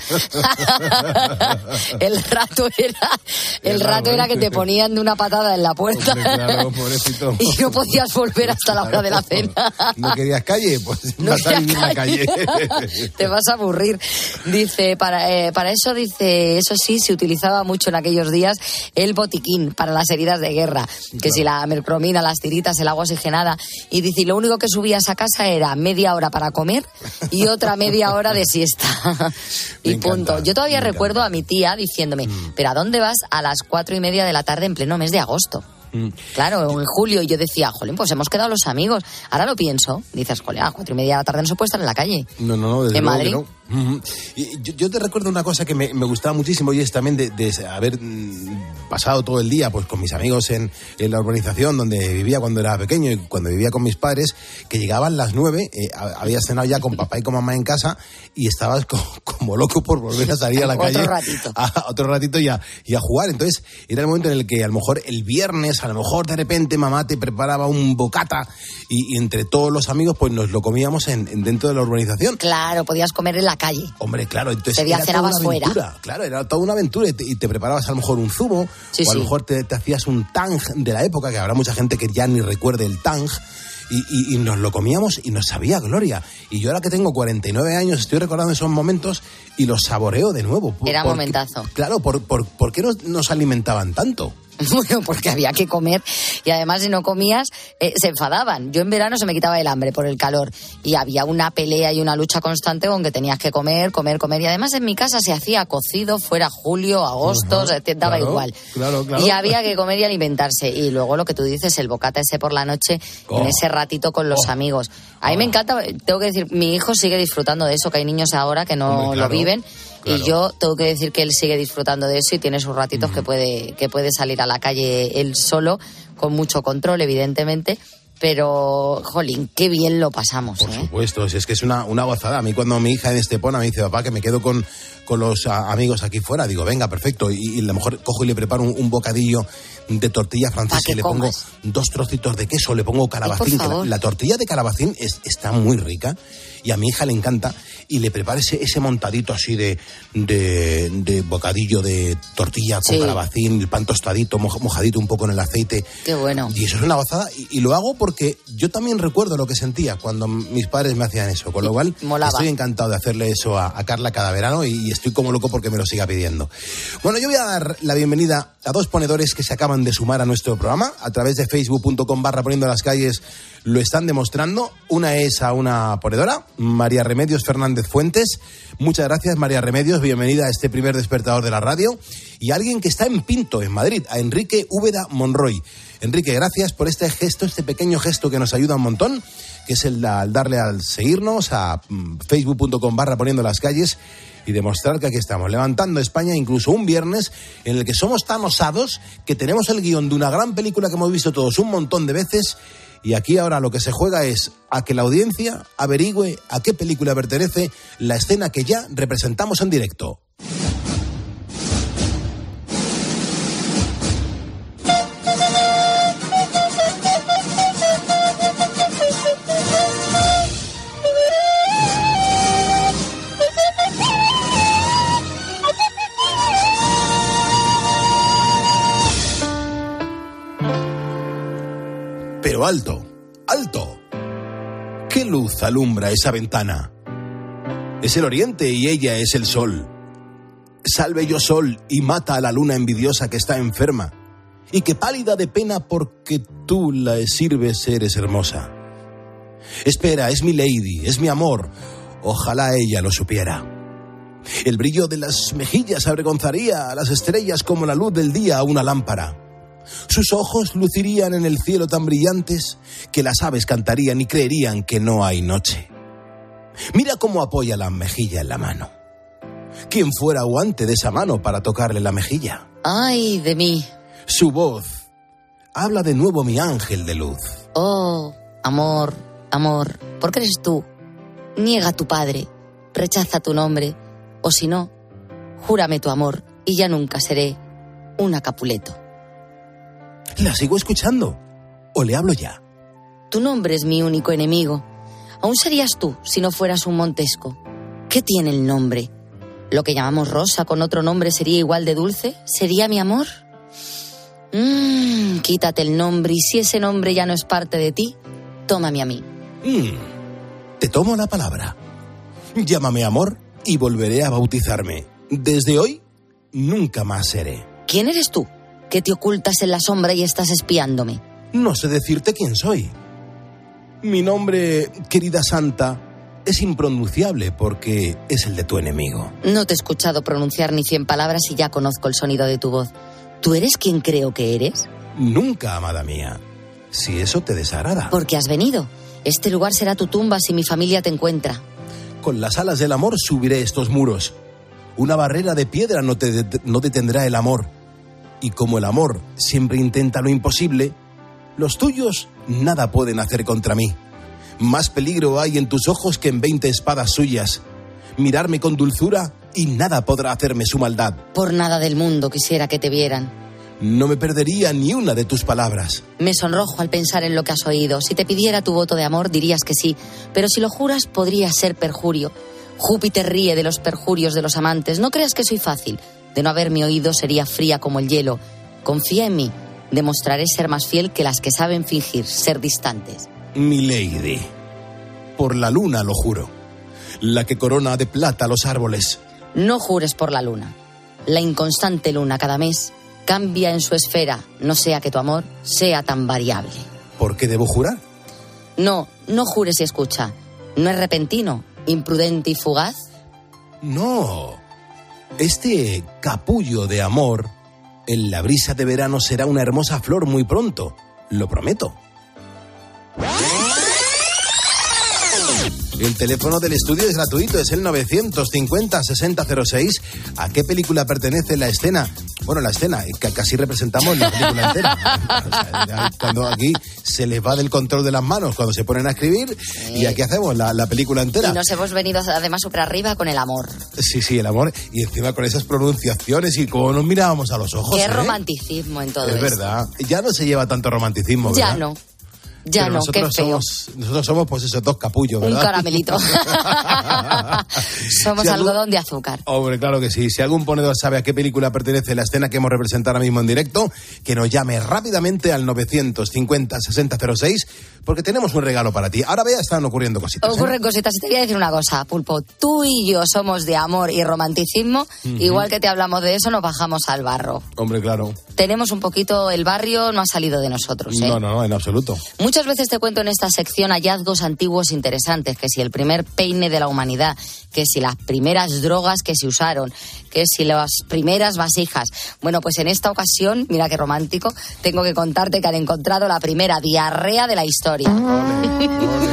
el rato era el rato era que te ponían de una patada en la puerta. Hombre, claro, pobrecito. Y no podías volver hasta la hora de la cena. ¿No querías calle? Pues no vas a vivir en la calle. Te vas a aburrir. Dice, para, eh, para eso, dice, eso sí, se utilizaba mucho en aquellos días el botiquín para las heridas de guerra. Que claro. Si la mercromina, las tiritas, el agua oxigenada. Y dice, y lo único que subías a casa era media hora para comer y otra media hora de siesta. y me punto. encanta, Yo todavía recuerdo encanta. a mi tía diciéndome, mm. ¿pero a dónde vas a las cuatro y media de la tarde en pleno mes de agosto? Mm. Claro, en julio. Y yo decía, jolín, pues hemos quedado los amigos. Ahora lo pienso. Dices, jolín, a cuatro y media de la tarde no se puede estar en la calle. No, no, no, desde en luego Madrid. que no. Uh-huh. Y yo, yo te recuerdo una cosa que me, me gustaba muchísimo y es también de, de haber mm, pasado todo el día pues con mis amigos en, en la urbanización donde vivía cuando era pequeño y cuando vivía con mis padres, que llegaban las nueve, eh, habías cenado ya con papá y con mamá en casa y estabas co- como loco por volver a salir a la calle. Otro ratito. A, otro ratito y a, y a jugar. Entonces era el momento en el que a lo mejor el viernes, a lo mejor de repente mamá te preparaba un bocata y, y entre todos los amigos pues nos lo comíamos en, en dentro de la urbanización. Claro, podías comer en la calle. Hombre, claro, entonces Te era toda una fuera. aventura. Claro, era toda una aventura y te, y te preparabas a lo mejor un zumo Sí, o a lo sí. mejor te, te hacías un tang de la época, que habrá mucha gente que ya ni recuerde el tang. Y, y, y nos lo comíamos y nos sabía gloria. Y yo ahora que tengo cuarenta y nueve años estoy recordando esos momentos y los saboreo de nuevo. Por, Era por- momentazo. Claro, por, por, ¿por qué nos, nos alimentaban tanto? Bueno, porque había que comer y además si no comías eh, se enfadaban. Yo en verano se me quitaba el hambre por el calor y había una pelea y una lucha constante con que tenías que comer, comer, comer. Y además en mi casa se hacía cocido, fuera julio, agosto, Ajá, se te daba claro, igual. Claro, claro. Y había que comer y alimentarse. Y luego lo que tú dices, el bocata ese por la noche, Oh. en ese ratito con los Oh. amigos. A mí me encanta, tengo que decir, mi hijo sigue disfrutando de eso, que hay niños ahora que no Hombre, claro, lo viven. claro. Y yo tengo que decir que él sigue disfrutando de eso y tiene sus ratitos que puede que puede salir a la calle él solo, con mucho control, evidentemente. Pero, jolín, qué bien lo pasamos, Por ¿eh? supuesto, si es que es una, una gozada. A mí cuando mi hija en Estepona me dice, papá, que me quedo con, con los a, amigos aquí fuera, digo, venga, perfecto. Y, y a lo mejor cojo y le preparo un, un bocadillo de tortilla francesa que y le comas. pongo dos trocitos de queso, le pongo calabacín. Ay, por que la, favor. la tortilla de calabacín es, está muy rica y a mi hija le encanta. Y le preparo ese, ese montadito así de, de, de bocadillo de tortilla con Sí. calabacín, el pan tostadito, moj- mojadito un poco en el aceite. Qué bueno. Y eso es una gozada y, y lo hago porque yo también recuerdo lo que sentía cuando m- mis padres me hacían eso, con lo cual Molaba. estoy encantado de hacerle eso a, a Carla cada verano y, y estoy como loco porque me lo siga pidiendo. Bueno, yo voy a dar la bienvenida a dos ponedores que se acaban de sumar a nuestro programa a través de facebook punto com barra poniendo las calles. Lo están demostrando. Una es a una ponedora, María Remedios Fernández Fuentes. Muchas gracias, María Remedios. Bienvenida a este primer despertador de la radio. Y alguien que está en Pinto, en Madrid, a Enrique Úbeda Monroy. Enrique, gracias por este gesto, este pequeño gesto que nos ayuda un montón, que es el al darle al seguirnos a mm, facebook punto com barra poniendo las calles y demostrar que aquí estamos, levantando España, incluso un viernes en el que somos tan osados que tenemos el guión de una gran película que hemos visto todos un montón de veces. Y aquí ahora lo que se juega es a que la audiencia averigüe a qué película pertenece la escena que ya representamos en directo. Pero alto, alto. ¿Qué luz alumbra esa ventana? Es el oriente y ella es el sol. Salve yo sol y mata a la luna envidiosa que está enferma y que pálida de pena porque tú la sirves eres hermosa. Espera, es mi lady, es mi amor. Ojalá ella lo supiera. El brillo de las mejillas avergonzaría a las estrellas como la luz del día a una lámpara. Sus ojos lucirían en el cielo tan brillantes que las aves cantarían y creerían que no hay noche. Mira cómo apoya la mejilla en la mano. ¿Quién fuera guante de esa mano para tocarle la mejilla? Ay, de mí. Su voz habla de nuevo mi ángel de luz. Oh, amor, amor, ¿por qué eres tú? Niega a tu padre, rechaza tu nombre, o si no, júrame tu amor y ya nunca seré una Capuleto. ¿La sigo escuchando? ¿O le hablo ya? Tu nombre es mi único enemigo. Aún serías tú si no fueras un Montesco. ¿Qué tiene el nombre? ¿Lo que llamamos rosa con otro nombre sería igual de dulce? ¿Sería mi amor? Mmm, quítate el nombre y si ese nombre ya no es parte de ti, tómame a mí. Mm, te tomo la palabra. Llámame amor y volveré a bautizarme. Desde hoy, nunca más seré. ¿Quién eres tú? ¿Que te ocultas en la sombra y estás espiándome? No sé decirte quién soy. Mi nombre, querida santa, es impronunciable porque es el de tu enemigo. No te he escuchado pronunciar ni cien palabras y ya conozco el sonido de tu voz. ¿Tú eres quien creo que eres? Nunca, amada mía. Si eso te desagrada. Porque has venido. Este lugar será tu tumba si mi familia te encuentra. Con las alas del amor subiré estos muros. Una barrera de piedra no te det- no detendrá el amor. Y como el amor siempre intenta lo imposible, los tuyos nada pueden hacer contra mí. Más peligro hay en tus ojos que en veinte espadas suyas. Mirarme con dulzura y nada podrá hacerme su maldad. Por nada del mundo quisiera que te vieran. No me perdería ni una de tus palabras. Me sonrojo al pensar en lo que has oído. Si te pidiera tu voto de amor dirías que sí, pero si lo juras podría ser perjurio. Júpiter ríe de los perjurios de los amantes. No creas que soy fácil. De no haberme oído sería fría como el hielo. Confía en mí. Demostraré ser más fiel que las que saben fingir ser distantes. Milady, por la luna lo juro, la que corona de plata los árboles. No jures por la luna. La inconstante luna cada mes cambia en su esfera, no sea que tu amor sea tan variable. ¿Por qué debo jurar? No, no jures y escucha. ¿No es repentino, imprudente y fugaz? No. Este capullo de amor en la brisa de verano será una hermosa flor muy pronto. Lo prometo. El teléfono del estudio es gratuito, es el novecientos cincuenta sesenta cero seis. ¿A qué película pertenece la escena? Bueno, la escena, que casi representamos la película entera. O sea, ya cuando aquí se les va del control de las manos, cuando se ponen a escribir, sí. Y aquí hacemos la, la película entera. Y nos hemos venido además súper arriba con el amor. Sí, sí, el amor, y encima con esas pronunciaciones y como nos mirábamos a los ojos. Qué ¿eh? romanticismo en todo es esto. Es verdad, ya no se lleva tanto romanticismo, ¿verdad? Ya no. Ya Pero no, qué nosotros feo. Somos, nosotros somos, pues, esos dos capullos, ¿verdad? Un caramelito. Somos si algún, algodón de azúcar. Hombre, claro que sí. Si algún ponedor sabe a qué película pertenece la escena que hemos representado ahora mismo en directo, que nos llame rápidamente al novecientos cincuenta sesenta cero seis, porque tenemos un regalo para ti. Ahora vea, están ocurriendo cositas. Ocurren ¿eh? cositas. Y te voy a decir una cosa, Pulpo. Tú y yo somos de amor y romanticismo. Uh-huh. Igual que te hablamos de eso, nos bajamos al barro. Hombre, claro. Tenemos un poquito, el barrio no ha salido de nosotros, ¿eh? No, no, no, en absoluto. Muchas veces te cuento en esta sección hallazgos antiguos interesantes, que si el primer peine de la humanidad, que si las primeras drogas que se usaron, que si las primeras vasijas. Bueno, pues en esta ocasión, mira qué romántico, tengo que contarte que han encontrado la primera diarrea de la historia. Ole,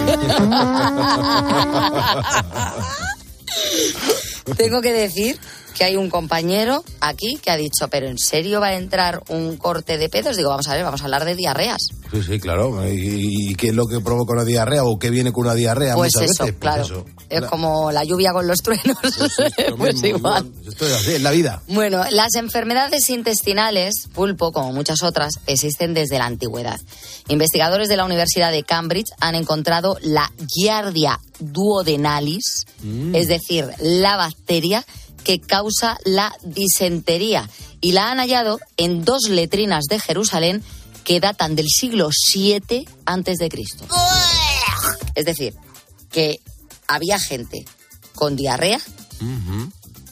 ole. Tengo que decir que hay un compañero aquí que ha dicho, pero ¿en serio va a entrar un corte de pedos? Digo, vamos a ver, vamos a hablar de diarreas. Sí, sí, claro. ¿Y, y qué es lo que provoca una diarrea o qué viene con una diarrea pues muchas eso, veces? Claro. Pues eso, es la... como la lluvia con los truenos. Pues, pues mismo, igual. igual. Esto es así, es la vida. Bueno, las enfermedades intestinales, Pulpo, como muchas otras, existen desde la antigüedad. Investigadores de la Universidad de Cambridge han encontrado la Giardia duodenalis, mm. es decir, la bacteria que causa la disentería, y la han hallado en dos letrinas de Jerusalén que datan del siglo siete antes de Cristo. Es decir, que había gente con diarrea uh-huh.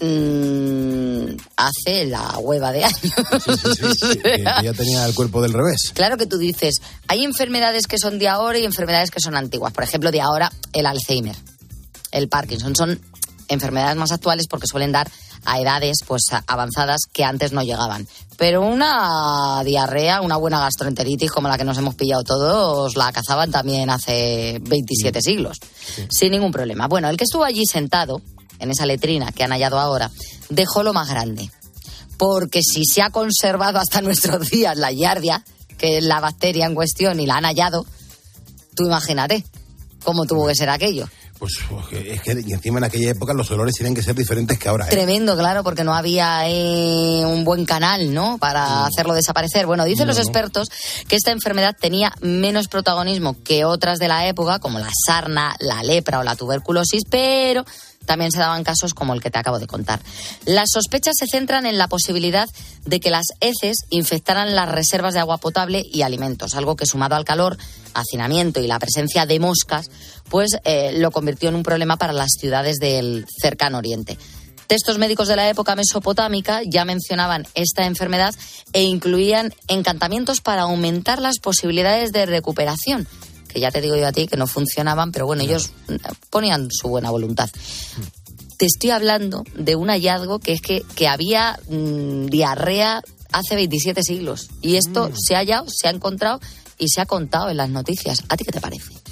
mmm, hace la hueva de años. Sí, sí, sí, sí, que ya tenía el cuerpo del revés. Claro que tú dices, hay enfermedades que son de ahora y enfermedades que son antiguas. Por ejemplo, de ahora, el Alzheimer, el Parkinson, son enfermedades más actuales porque suelen dar a edades pues avanzadas que antes no llegaban. Pero una diarrea, una buena gastroenteritis como la que nos hemos pillado todos, la cazaban también hace veintisiete sí. siglos, sí. sin ningún problema. Bueno, el que estuvo allí sentado, en esa letrina que han hallado ahora, dejó lo más grande. Porque si se ha conservado hasta nuestros días la Giardia, que es la bacteria en cuestión, y la han hallado, tú imagínate cómo tuvo que ser aquello. Pues es que y encima en aquella época los olores tienen que ser diferentes que ahora. ¿eh? Tremendo, claro, porque no había eh, un buen canal, ¿no?, para no. hacerlo desaparecer. Bueno, dicen no, los expertos no. que esta enfermedad tenía menos protagonismo que otras de la época, como la sarna, la lepra o la tuberculosis, pero también se daban casos como el que te acabo de contar. Las sospechas se centran en la posibilidad de que las heces infectaran las reservas de agua potable y alimentos, algo que, sumado al calor, hacinamiento y la presencia de moscas, pues eh, lo convirtió en un problema para las ciudades del cercano oriente. Textos médicos de la época mesopotámica ya mencionaban esta enfermedad e incluían encantamientos para aumentar las posibilidades de recuperación, que ya te digo yo a ti que no funcionaban, pero bueno, ellos ponían su buena voluntad. Te estoy hablando de un hallazgo que es que, que había mmm, diarrea hace veintisiete siglos. Y esto mm. se ha hallado, se ha encontrado y se ha contado en las noticias. ¿A ti qué te parece?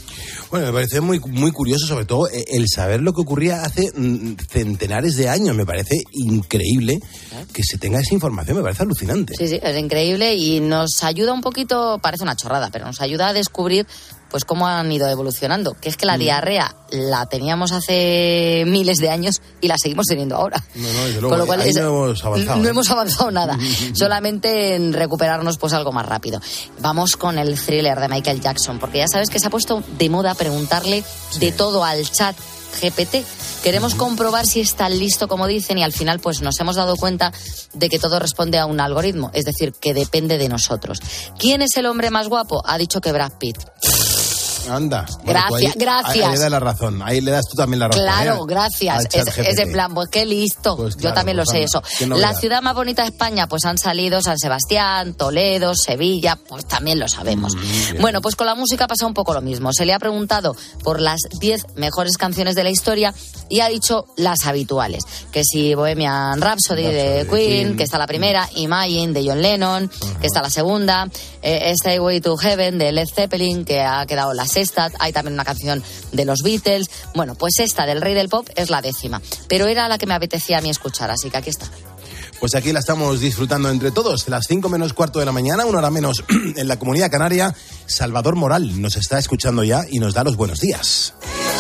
Bueno, me parece muy, muy curioso, sobre todo, el saber lo que ocurría hace centenares de años. Me parece increíble que se tenga esa información, me parece alucinante. Sí, sí, es increíble y nos ayuda un poquito, parece una chorrada, pero nos ayuda a descubrir pues cómo han ido evolucionando. Que es que la mm. diarrea la teníamos hace miles de años y la seguimos teniendo ahora. No, no, desde luego, con lo cual ahí es, no hemos avanzado. No ¿eh? hemos avanzado nada, solamente en recuperarnos pues algo más rápido. Vamos con el thriller de Michael Jackson, porque ya sabes que se ha puesto de moda preguntarle sí. de todo al chat G P T. Queremos uh-huh. comprobar si está listo como dicen y al final pues nos hemos dado cuenta de que todo responde a un algoritmo, es decir, que depende de nosotros. ¿Quién es el hombre más guapo? Ha dicho que Brad Pitt. Anda. Bueno, gracias, ahí, gracias. Ahí le das la razón, ahí le das tú también la razón. Claro, ¿eh? gracias. Es, es en plan, pues qué listo. Pues claro, Yo también pues lo sé eso. La ciudad más bonita de España, pues han salido San Sebastián, Toledo, Sevilla, pues también lo sabemos. Mm, bueno, pues con la música pasa un poco lo mismo. Se le ha preguntado por las diez mejores canciones de la historia y ha dicho las habituales. Que si Bohemian Rhapsody, Rhapsody de Queen, Queen, que está la primera, Imagine de John Lennon, uh-huh. que está la segunda, eh, Stairway to Heaven de Led Zeppelin, que ha quedado la sexta, hay también una canción de los Beatles. Bueno, pues esta del rey del pop es la décima, pero era la que me apetecía a mí escuchar, así que aquí está. Pues aquí la estamos disfrutando entre todos. Las cinco menos cuarto de la mañana, una hora menos en la Comunidad Canaria. Salvador Moral nos está escuchando ya y nos da los buenos días.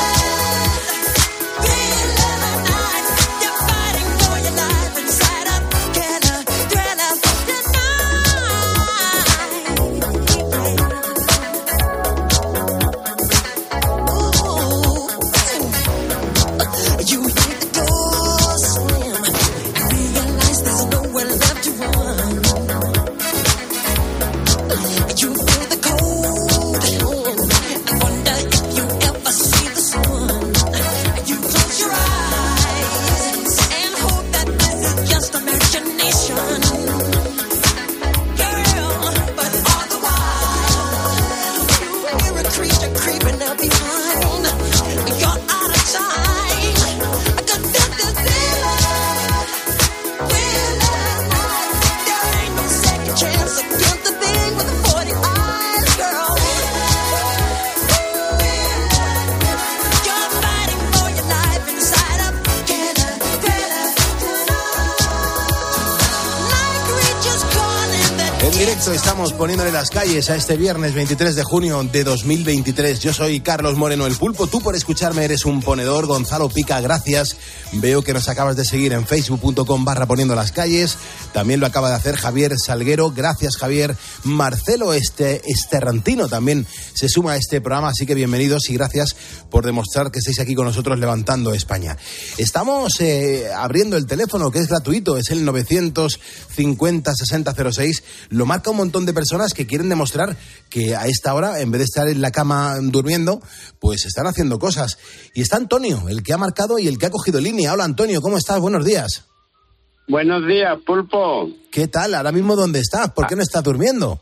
Estamos poniéndole las calles a este viernes veintitrés de junio de dos mil veintitrés. Yo soy Carlos Moreno, el Pulpo. Tú por escucharme eres un ponedor. Gonzalo Pica, gracias. Veo que nos acabas de seguir en facebook.com barra poniendo las calles. También lo acaba de hacer Javier Salguero. Gracias, Javier. Marcelo este, Esterrantino también se suma a este programa. Así que bienvenidos y gracias por demostrar que estáis aquí con nosotros levantando España. Estamos eh, abriendo el teléfono, que es gratuito. Es el novecientos cincuenta sesenta cero seis. Lo marca un montón de personas que quieren demostrar que a esta hora, en vez de estar en la cama durmiendo, pues están haciendo cosas. Y está Antonio, el que ha marcado y el que ha cogido línea. Hola, Antonio, ¿cómo estás? Buenos días. Buenos días, Pulpo. ¿Qué tal? ¿Ahora mismo dónde estás? ¿Por qué no estás durmiendo?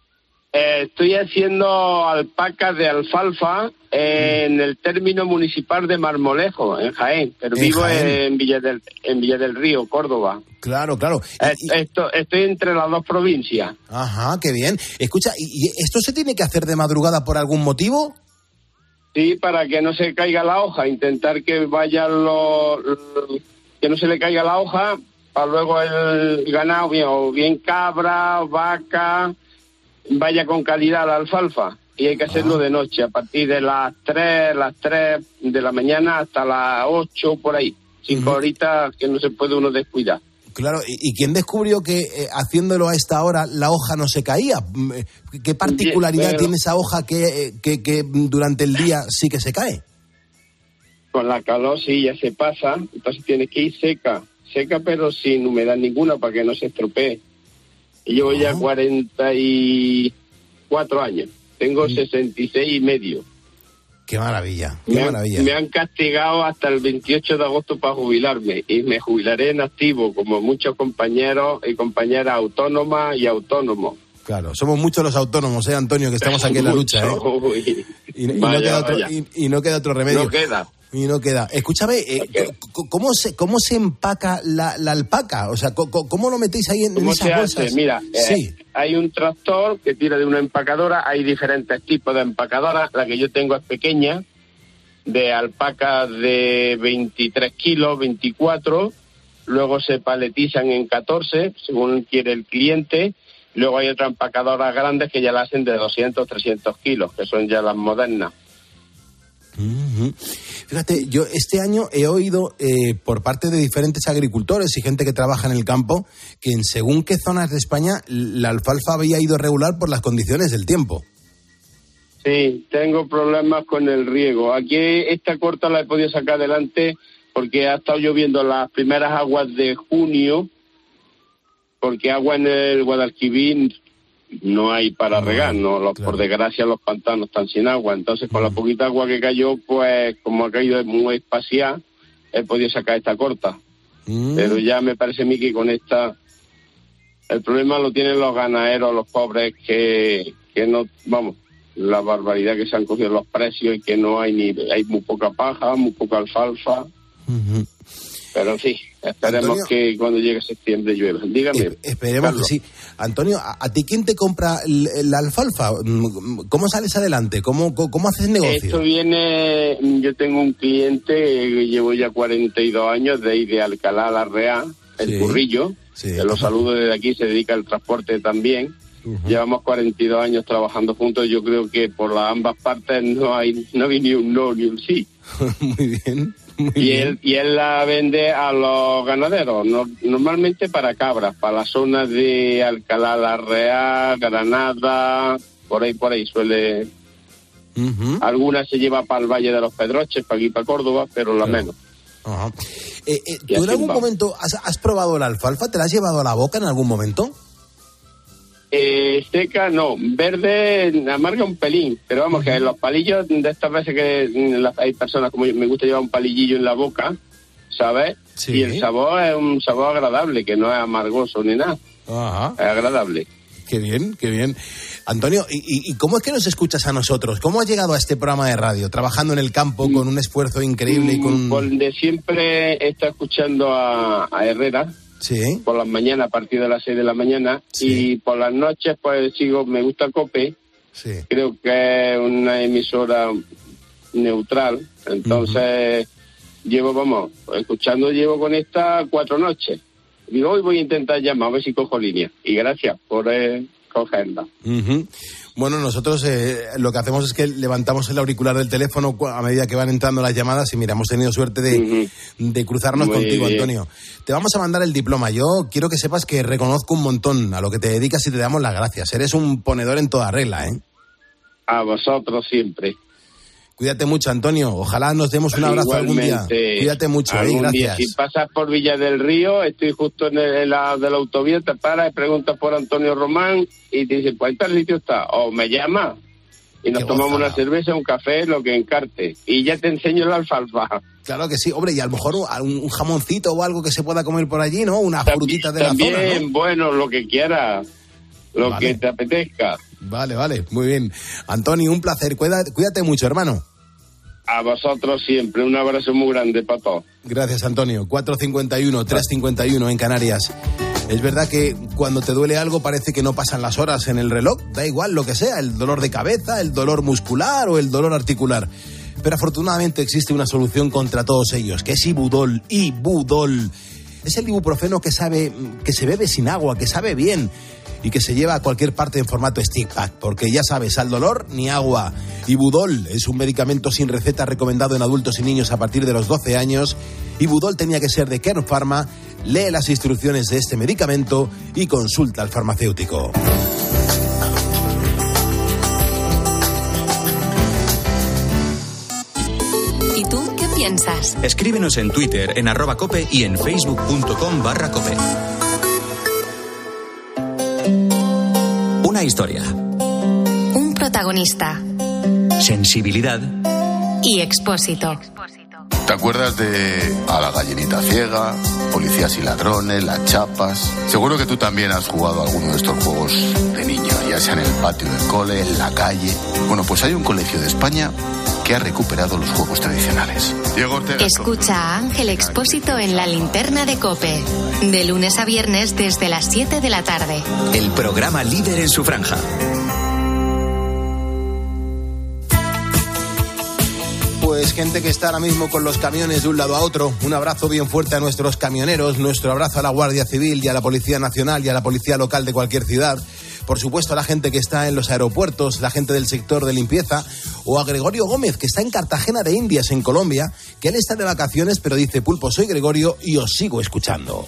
Eh, estoy haciendo alpacas de alfalfa en el término municipal de Marmolejo, en Jaén, pero ¿En vivo Jaén? En, Villa del, en Villa del Río, Córdoba. Claro, claro. Y, esto, estoy entre las dos provincias. Ajá, qué bien. Escucha, ¿y, y esto se tiene que hacer de madrugada por algún motivo? Sí, para que no se caiga la hoja, intentar que vaya lo, lo que no se le caiga la hoja, para luego el ganado, bien, o bien cabra, vaca, vaya con calidad la alfalfa. Y hay que hacerlo ah. de noche, a partir de las tres, las tres de la mañana hasta las ocho, por ahí. Cinco uh-huh. horitas que no se puede uno descuidar. Claro, ¿y, y quién descubrió que eh, haciéndolo a esta hora la hoja no se caía? ¿Qué particularidad Pero, tiene esa hoja que, que, que durante el día sí que se cae? Con la calor sí, ya se pasa, entonces tiene que ir seca, seca pero sin humedad ninguna para que no se estropee. Y llevo uh-huh. ya cuarenta y cuatro años, tengo uh-huh. sesenta y seis y medio. Qué maravilla, qué me maravilla. Han, me han castigado hasta el veintiocho de agosto para jubilarme y me jubilaré en activo, como muchos compañeros y compañeras autónomas y autónomos. Claro, somos muchos los autónomos, ¿eh, Antonio? Que estamos aquí en la lucha, ¿eh? Y, y, no, queda otro, y, y no queda otro remedio. No queda. Y no queda. Escúchame, eh, ¿cómo se cómo se empaca la, la alpaca? O sea, ¿cómo, cómo lo metéis ahí en, en ¿Cómo esas se bolsas? hace? Mira, sí. eh, hay un tractor que tira de una empacadora, hay diferentes tipos de empacadoras. La que yo tengo es pequeña, de alpaca de veintitrés kilos, veinticuatro, luego se paletizan en catorce, según quiere el cliente. Luego hay otras empacadoras grandes que ya la hacen de doscientos, trescientos kilos, que son ya las modernas. Uh-huh. Fíjate, yo este año he oído eh, por parte de diferentes agricultores y gente que trabaja en el campo que en según qué zonas de España la alfalfa había ido regular por las condiciones del tiempo. Sí, tengo problemas con el riego. Aquí esta corta la he podido sacar adelante porque ha estado lloviendo las primeras aguas de junio, porque agua en el Guadalquivir no hay para no, regar, no, los, claro. Por desgracia los pantanos están sin agua, entonces con mm. la poquita agua que cayó, pues como ha caído muy espacial, he podido sacar esta corta. Mm. Pero ya me parece a mí que con esta, el problema lo tienen los ganaderos, los pobres, que, que no, vamos, la barbaridad que se han cogido los precios y que no hay ni, hay muy poca paja, muy poca alfalfa. Mm-hmm. Pero sí, esperemos Antonio, que cuando llegue septiembre llueva. Dígame. Es, esperemos Carlos. Que sí. Antonio, ¿a, ¿a ti quién te compra la alfalfa? ¿Cómo sales adelante? ¿Cómo, cómo haces negocio? Esto viene, yo tengo un cliente que llevo ya cuarenta y dos años de ir de Alcalá a La Real, el sí, Currillo, sí. Que lo saludo desde aquí, se dedica al transporte también. Uh-huh. Llevamos cuarenta y dos años trabajando juntos. Yo creo que por las ambas partes no hay no hay ni un no ni un sí. Muy bien. Muy y bien. él y él la vende a los ganaderos, no, normalmente para cabras, para la zona de Alcalá la Real, Granada, por ahí por ahí suele. Uh-huh. Algunas se lleva para el Valle de los Pedroches, para aquí para Córdoba, pero la claro. menos. Uh-huh. eh, eh, ¿Tú en algún va. momento has, has probado la alfalfa? ¿Te la has llevado a la boca en algún momento? Eh, seca no, verde amarga un pelín, pero vamos, uh-huh. que los palillos de estas veces que las, hay personas como yo, me gusta llevar un palillillo en la boca, ¿sabes? Sí. Y el sabor es un sabor agradable, que no es amargoso ni nada. Uh-huh. Es agradable. Qué bien, qué bien. Antonio, ¿y, ¿y cómo es que nos escuchas a nosotros? ¿Cómo has llegado a este programa de radio, trabajando en el campo mm. con un esfuerzo increíble? y con Por de siempre he estado escuchando a, a Herrera. Sí. Por las mañanas, a partir de las seis de la mañana. Sí. Y por las noches, pues sigo, me gusta COPE. Sí. Creo que es una emisora neutral. Entonces, uh-huh. llevo, vamos, escuchando, llevo con esta cuatro noches. Digo, hoy voy a intentar llamar, a ver si cojo línea. Y gracias por eh, cogerla. Uh-huh. Bueno, nosotros eh, lo que hacemos es que levantamos el auricular del teléfono a medida que van entrando las llamadas y mira, hemos tenido suerte de, uh-huh. de cruzarnos Muy contigo, bien. Antonio. Te vamos a mandar el diploma. Yo quiero que sepas que reconozco un montón a lo que te dedicas y te damos las gracias. Eres un ponedor en toda regla, ¿eh? A vosotros siempre. Cuídate mucho, Antonio. Ojalá nos demos un abrazo Igualmente, algún día. Cuídate mucho, ¿eh? Gracias. Día. Si pasas por Villa del Río, estoy justo en, el, en la de la autovía, te paras y preguntas por Antonio Román y te dicen, pues, ¿en tal sitio está? O me llama y nos Qué tomamos gozada. Una cerveza, un café, lo que encarte. Y ya te enseño la alfalfa. Claro que sí. Hombre, y a lo mejor un, un jamoncito o algo que se pueda comer por allí, ¿no? Unas frutitas de también, la zona, ¿no? Bueno, lo que quieras, lo vale. que te apetezca. Vale, vale. Muy bien. Antonio, un placer. Cuídate, cuídate mucho, hermano. A vosotros siempre, un abrazo muy grande para todos. Gracias, Antonio. cuatro cincuenta y uno, tres cincuenta y uno en Canarias. Es verdad que cuando te duele algo parece que no pasan las horas en el reloj, da igual lo que sea, el dolor de cabeza, el dolor muscular o el dolor articular. Pero afortunadamente existe una solución contra todos ellos, que es Ibudol. Ibudol. Es el ibuprofeno que sabe, que se bebe sin agua, que sabe bien y que se lleva a cualquier parte en formato stick pack, porque ya sabes, al dolor ni agua. Ibudol es un medicamento sin receta recomendado en adultos y niños a partir de los doce años. Ibudol tenía que ser de Kern Pharma. Lee las instrucciones de este medicamento y consulta al farmacéutico. ¿Y tú qué piensas? Escríbenos en Twitter, en arroba cope y en facebook.com barra cope. Una historia. Un protagonista. Sensibilidad. Y Expósito. ¿Te acuerdas de A la gallinita ciega, Policías y ladrones, Las chapas? Seguro que tú también has jugado a alguno de estos juegos de niño, ya sea en el patio del cole, en la calle. Bueno, pues hay un colegio de España que que ha recuperado los juegos tradicionales. Diego Ortega. Escucha a Ángel Expósito en La Linterna de COPE, de lunes a viernes desde las siete de la tarde. El programa líder en su franja. Pues gente que está ahora mismo con los camiones de un lado a otro. Un abrazo bien fuerte a nuestros camioneros, nuestro abrazo a la Guardia Civil y a la Policía Nacional y a la Policía Local de cualquier ciudad. Por supuesto a la gente que está en los aeropuertos, la gente del sector de limpieza, o a Gregorio Gómez, que está en Cartagena de Indias, en Colombia, que él está de vacaciones, pero dice: Pulpo, soy Gregorio y os sigo escuchando.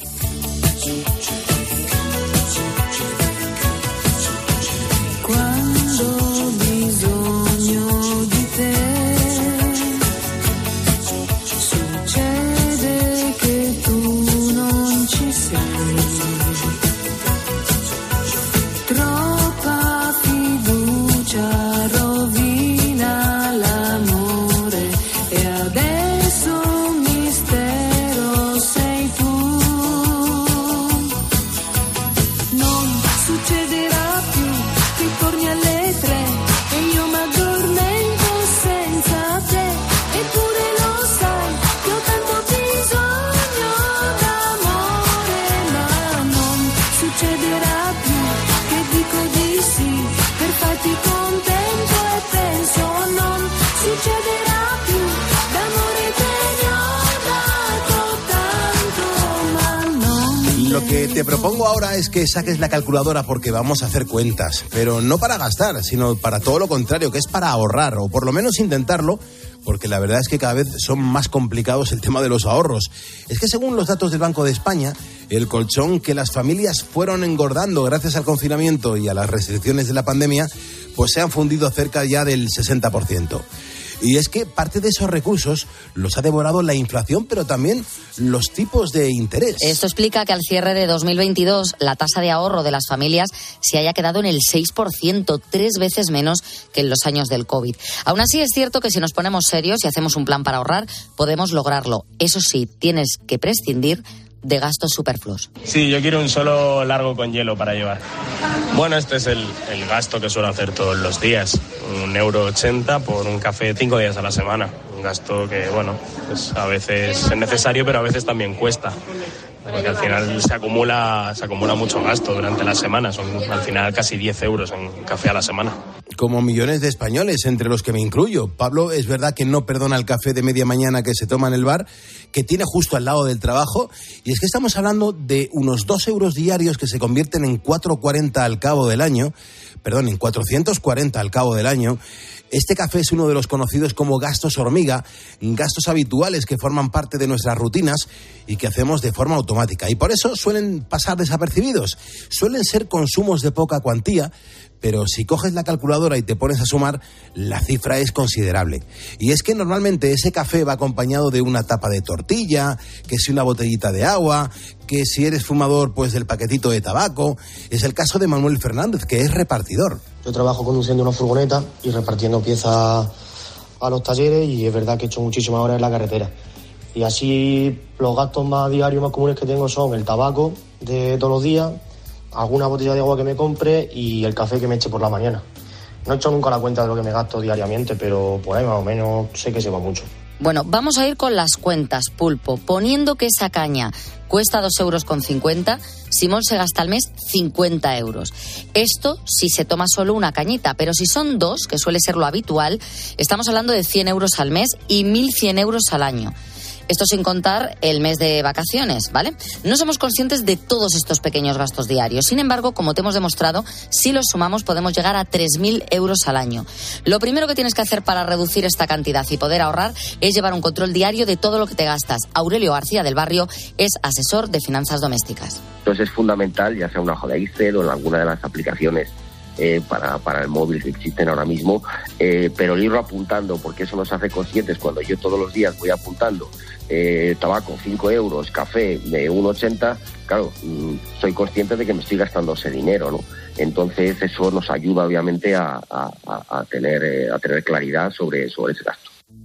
Lo que te propongo ahora es que saques la calculadora porque vamos a hacer cuentas, pero no para gastar, sino para todo lo contrario, que es para ahorrar, o por lo menos intentarlo, porque la verdad es que cada vez son más complicados el tema de los ahorros. Es que según los datos del Banco de España, el colchón que las familias fueron engordando gracias al confinamiento y a las restricciones de la pandemia, pues se han fundido cerca ya del sesenta por ciento. Y es que parte de esos recursos los ha devorado la inflación, pero también los tipos de interés. Esto explica que al cierre de dos mil veintidós la tasa de ahorro de las familias se haya quedado en el seis por ciento, tres veces menos que en los años del COVID. Aún así es cierto que si nos ponemos serios y hacemos un plan para ahorrar, podemos lograrlo. Eso sí, tienes que prescindir de gastos superfluos. Sí, yo quiero un solo largo con hielo para llevar. Bueno, este es el, el gasto que suelo hacer todos los días. Un euro ochenta por un café cinco días a la semana. Un gasto que, bueno, pues a veces es necesario, pero a veces también cuesta. Porque al final se acumula, se acumula mucho gasto durante la semana. Son al final casi diez euros en café a la semana. Como millones de españoles, entre los que me incluyo. Pablo, es verdad que no perdona el café de media mañana que se toma en el bar, que tiene justo al lado del trabajo. Y es que estamos hablando de unos dos euros diarios que se convierten en cuatro cuarenta al cabo del año. Perdón, en cuatrocientos cuarenta al cabo del año. Este café es uno de los conocidos como gastos hormiga, gastos habituales que forman parte de nuestras rutinas y que hacemos de forma automática. Y por eso suelen pasar desapercibidos. Suelen ser consumos de poca cuantía, pero si coges la calculadora y te pones a sumar, la cifra es considerable. Y es que normalmente ese café va acompañado de una tapa de tortilla, que si una botellita de agua, que si eres fumador, pues del paquetito de tabaco. Es el caso de Manuel Fernández, que es repartidor. Yo trabajo conduciendo una furgoneta y repartiendo piezas a los talleres, y es verdad que he hecho muchísimas horas en la carretera. Y así los gastos más diarios, más comunes que tengo son el tabaco de todos los días, alguna botella de agua que me compre y el café que me eche por la mañana. No he hecho nunca la cuenta de lo que me gasto diariamente, pero por ahí más o menos sé que se va mucho. Bueno, vamos a ir con las cuentas, Pulpo. Poniendo que esa caña cuesta dos euros con cincuenta, Simón se gasta al mes cincuenta euros. Esto si se toma solo una cañita, pero si son dos, que suele ser lo habitual, estamos hablando de cien euros al mes y mil cien euros al año. Esto sin contar el mes de vacaciones, ¿vale? No somos conscientes de todos estos pequeños gastos diarios. Sin embargo, como te hemos demostrado, si los sumamos podemos llegar a tres mil euros al año. Lo primero que tienes que hacer para reducir esta cantidad y poder ahorrar es llevar un control diario de todo lo que te gastas. Aurelio García del Barrio es asesor de finanzas domésticas. Entonces es fundamental, ya sea una hoja de Excel o en alguna de las aplicaciones Eh, para, para el móvil que existen ahora mismo, eh, pero el irlo apuntando, porque eso nos hace conscientes. Cuando yo todos los días voy apuntando eh, tabaco cinco euros, café de uno ochenta, claro, mmm, soy consciente de que me estoy gastando ese dinero, ¿no? Entonces eso nos ayuda obviamente a, a, a, tener, eh, a tener claridad sobre, sobre ese gasto.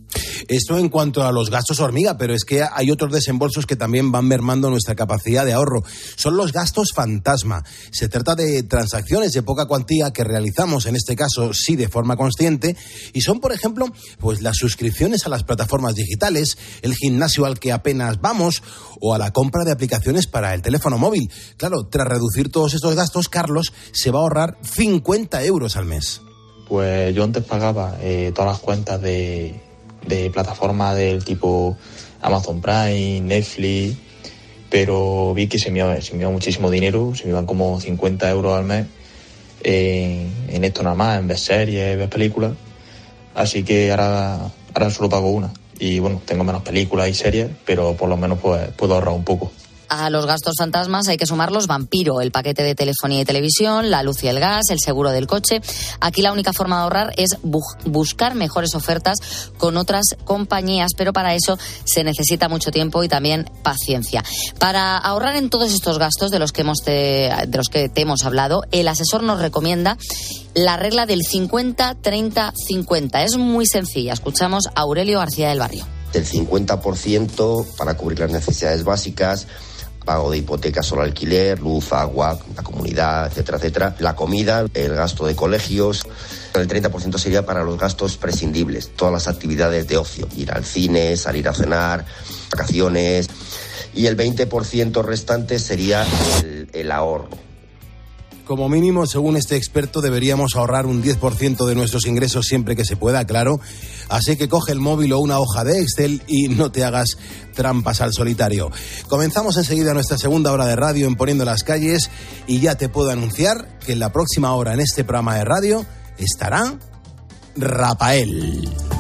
Esto en cuanto a los gastos hormiga, pero es que hay otros desembolsos que también van mermando nuestra capacidad de ahorro. Son los gastos fantasma. Se trata de transacciones de poca cuantía que realizamos, en este caso sí de forma consciente, y son, por ejemplo, pues las suscripciones a las plataformas digitales, el gimnasio al que apenas vamos o a la compra de aplicaciones para el teléfono móvil. Claro, tras reducir todos estos gastos, Carlos se va a ahorrar cincuenta euros al mes. Pues yo antes pagaba eh, todas las cuentas de, de plataformas del tipo Amazon Prime, Netflix, pero vi que se me iba, se me iba muchísimo dinero, se me iban como cincuenta euros al mes eh, en esto nada más, en ver series, ver películas, así que ahora, ahora solo pago una. Y bueno, tengo menos películas y series, pero por lo menos pues, puedo ahorrar un poco. A los gastos fantasmas hay que sumar los vampiro, el paquete de telefonía y televisión, la luz y el gas, el seguro del coche. Aquí la única forma de ahorrar es bu- buscar mejores ofertas con otras compañías, pero para eso se necesita mucho tiempo y también paciencia. Para ahorrar en todos estos gastos de los que hemos te, de los que te hemos hablado, el asesor nos recomienda la regla del cincuenta treinta cincuenta. Es muy sencilla. Escuchamos a Aurelio García del Barrio. Del cincuenta por ciento para cubrir las necesidades básicas, pago de hipoteca, solo alquiler, luz, agua, la comunidad, etcétera, etcétera. La comida, el gasto de colegios. El treinta por ciento sería para los gastos prescindibles, todas las actividades de ocio, ir al cine, salir a cenar, vacaciones. Y el veinte por ciento restante sería el, el ahorro. Como mínimo, según este experto, deberíamos ahorrar un diez por ciento de nuestros ingresos siempre que se pueda, claro. Así que coge el móvil o una hoja de Excel y no te hagas trampas al solitario. Comenzamos enseguida nuestra segunda hora de radio en Poniendo las Calles y ya te puedo anunciar que en la próxima hora en este programa de radio estará Rafael.